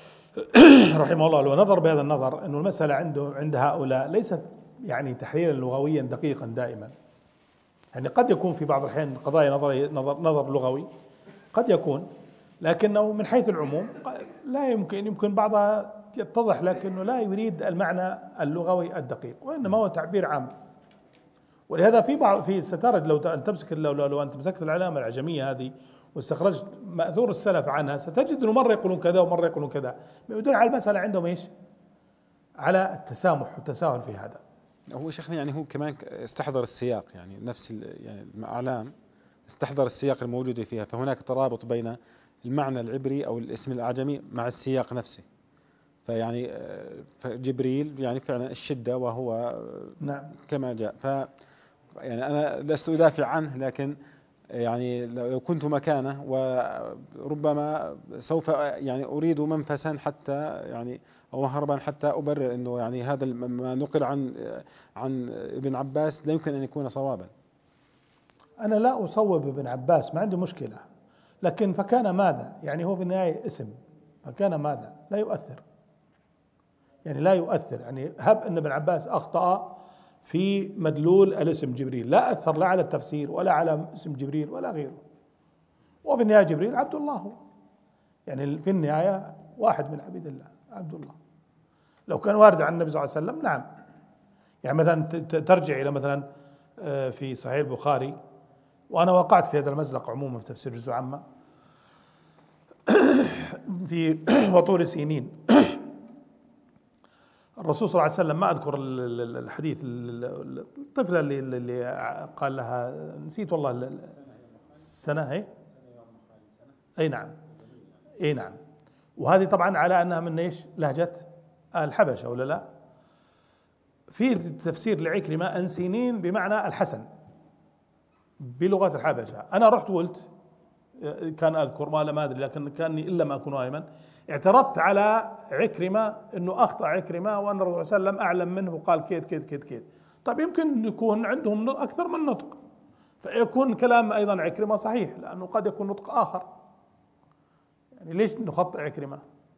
رحمه الله لو نظر بهذا النظر أنه المسألة عنده عند هؤلاء ليست يعني تحليلا لغويا دقيقا دائما، يعني قد يكون في بعض الأحيان قضايا نظر, نظر, نظر لغوي قد يكون، لكنه من حيث العموم لا يمكن يمكن بعضها يتضح لكنه لا يريد المعنى اللغوي الدقيق، وإنما هو تعبير عام. ولهذا في بعض في سترد لو تمسك لو, لو, لو أنت مسكت العلامة العجمية هذه واستخرجت مأثور السلف عنها ستجد أنه مرة يقولون كذا ومرة يقولون كذا، يدل على المسألة عندهم إيش؟ على التسامح والتساهل في هذا. هو شيخنا يعني هو كمان استحضر السياق، يعني نفس يعني الأعلام استحضر السياق الموجود فيها، فهناك ترابط بين المعنى العبري أو الاسم الأعجمي مع السياق نفسه. فيعني جبريل يعني فعلا الشدة وهو نعم كما جاء. ف يعني أنا لست أدافع عنه، لكن يعني لو كنت مكانه وربما سوف يعني أريد منفسا حتى يعني أو هربا حتى أبرر أنه يعني هذا ما نقل عن عن ابن عباس لا يمكن أن يكون صوابا. أنا لا أصوب ابن عباس، ما عندي مشكلة، لكن فكان ماذا؟ يعني هو في النهاية اسم، فكان ماذا؟ لا يؤثر، يعني لا يؤثر. يعني هب أن ابن عباس أخطأ في مدلول الاسم جبريل لا أثر لا على التفسير ولا على اسم جبريل ولا غيره، وفي النهاية جبريل عبد الله هو، يعني في النهاية واحد من عبيد الله عبد الله. لو كان وارد عن النبي صلى الله عليه وسلم نعم، يعني مثلا ترجع إلى مثلا في صحيح البخاري، وأنا وقعت في هذا المزلق عموما في تفسير جزء عامة في وطور سينين الرسول صلى الله عليه وسلم، ما أذكر الحديث، الطفلة اللي, اللي قال لها نسيت والله السنة هي أي نعم أي نعم، وهذه طبعا على أنها من إيش لهجة الحبشة ولا لا. في تفسير لعكرمة أن سينين بمعنى الحسن بلغة الحبشة. أنا رحت قلت كان أذكر ما لا ما أدري، لكن كاني إلا ما أكون واهما اعترضت على عكرمة أنه أخطأ عكرمة وأن الرسول صلى الله عليه وسلم أعلم منه وقال كيد كيد كيد كيد. طيب يمكن يكون عندهم أكثر من نطق، فيكون كلام أيضا عكرمة صحيح، لأنه قد يكون نطق آخر. يعني ليش نخطئ عكرمة؟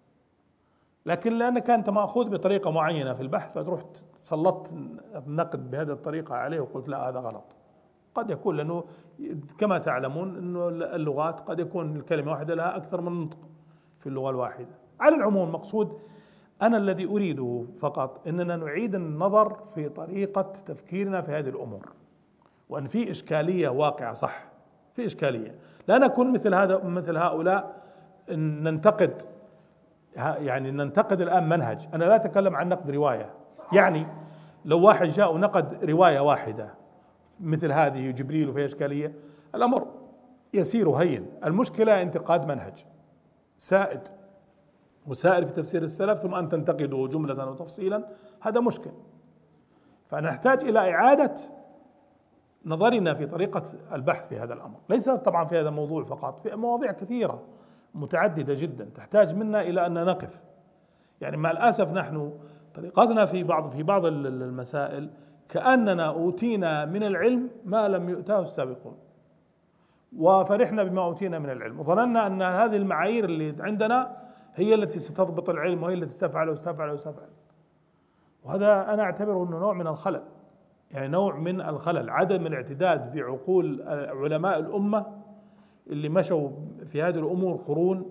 لكن لأنك أنت مأخوذ بطريقة معينة في البحث فتروح سلطت النقد بهذه الطريقة عليه وقلت لا هذا غلط. قد يكون لأنه كما تعلمون أنه اللغات قد يكون الكلمة واحدة لها أكثر من نطق في اللغة الواحدة. على العموم مقصود أنا الذي أريده فقط أننا نعيد النظر في طريقة تفكيرنا في هذه الأمور، وأن في إشكالية واقعة، صح في إشكالية، لا نكون مثل هذا مثل هؤلاء إن ننتقد، يعني ننتقد الآن منهج. أنا لا أتكلم عن نقد رواية، يعني لو واحد جاء ونقد رواية واحدة مثل هذه جبريل وفيها إشكالية الأمر يسير هين. المشكلة انتقاد منهج سائد وسائر في تفسير السلف ثم أن تنتقده جملة وتفصيلا، هذا مشكل. فنحتاج إلى إعادة نظرنا في طريقة البحث في هذا الأمر، ليس طبعا في هذا الموضوع فقط، في مواضيع كثيرة متعددة جدا تحتاج منا إلى أن نقف. يعني مع الأسف نحن طريقتنا في بعض في بعض المسائل كأننا أوتينا من العلم ما لم يؤتاه السابقون، وفرحنا بما أوتينا من العلم، وظننا أن هذه المعايير اللي عندنا هي التي ستضبط العلم وهي التي ستفعل وستفعل وستفعل. وهذا أنا أعتبره أنه نوع من الخلل، يعني نوع من الخلل، عدم الاعتداد بعقول علماء الأمة اللي مشوا في هذه الأمور قرون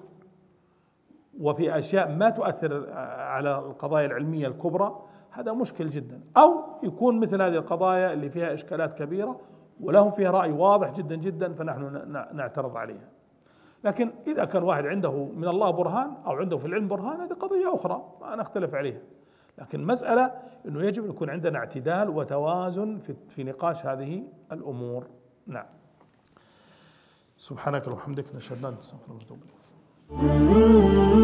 وفي أشياء ما تؤثر على القضايا العلمية الكبرى. هذا مشكل جدا. أو يكون مثل هذه القضايا اللي فيها إشكالات كبيرة ولهم فيها رأي واضح جدا جدا فنحن نعترض عليها. لكن إذا كان واحد عنده من الله برهان أو عنده في العلم برهان هذه قضية أخرى ما نختلف عليها. لكن مسألة أنه يجب أن يكون عندنا اعتدال وتوازن في في نقاش هذه الأمور. نعم. سبحانك اللهم وبحمدك نشهد أن لا إله إلا أنت نستغفرك ونتوب إليك.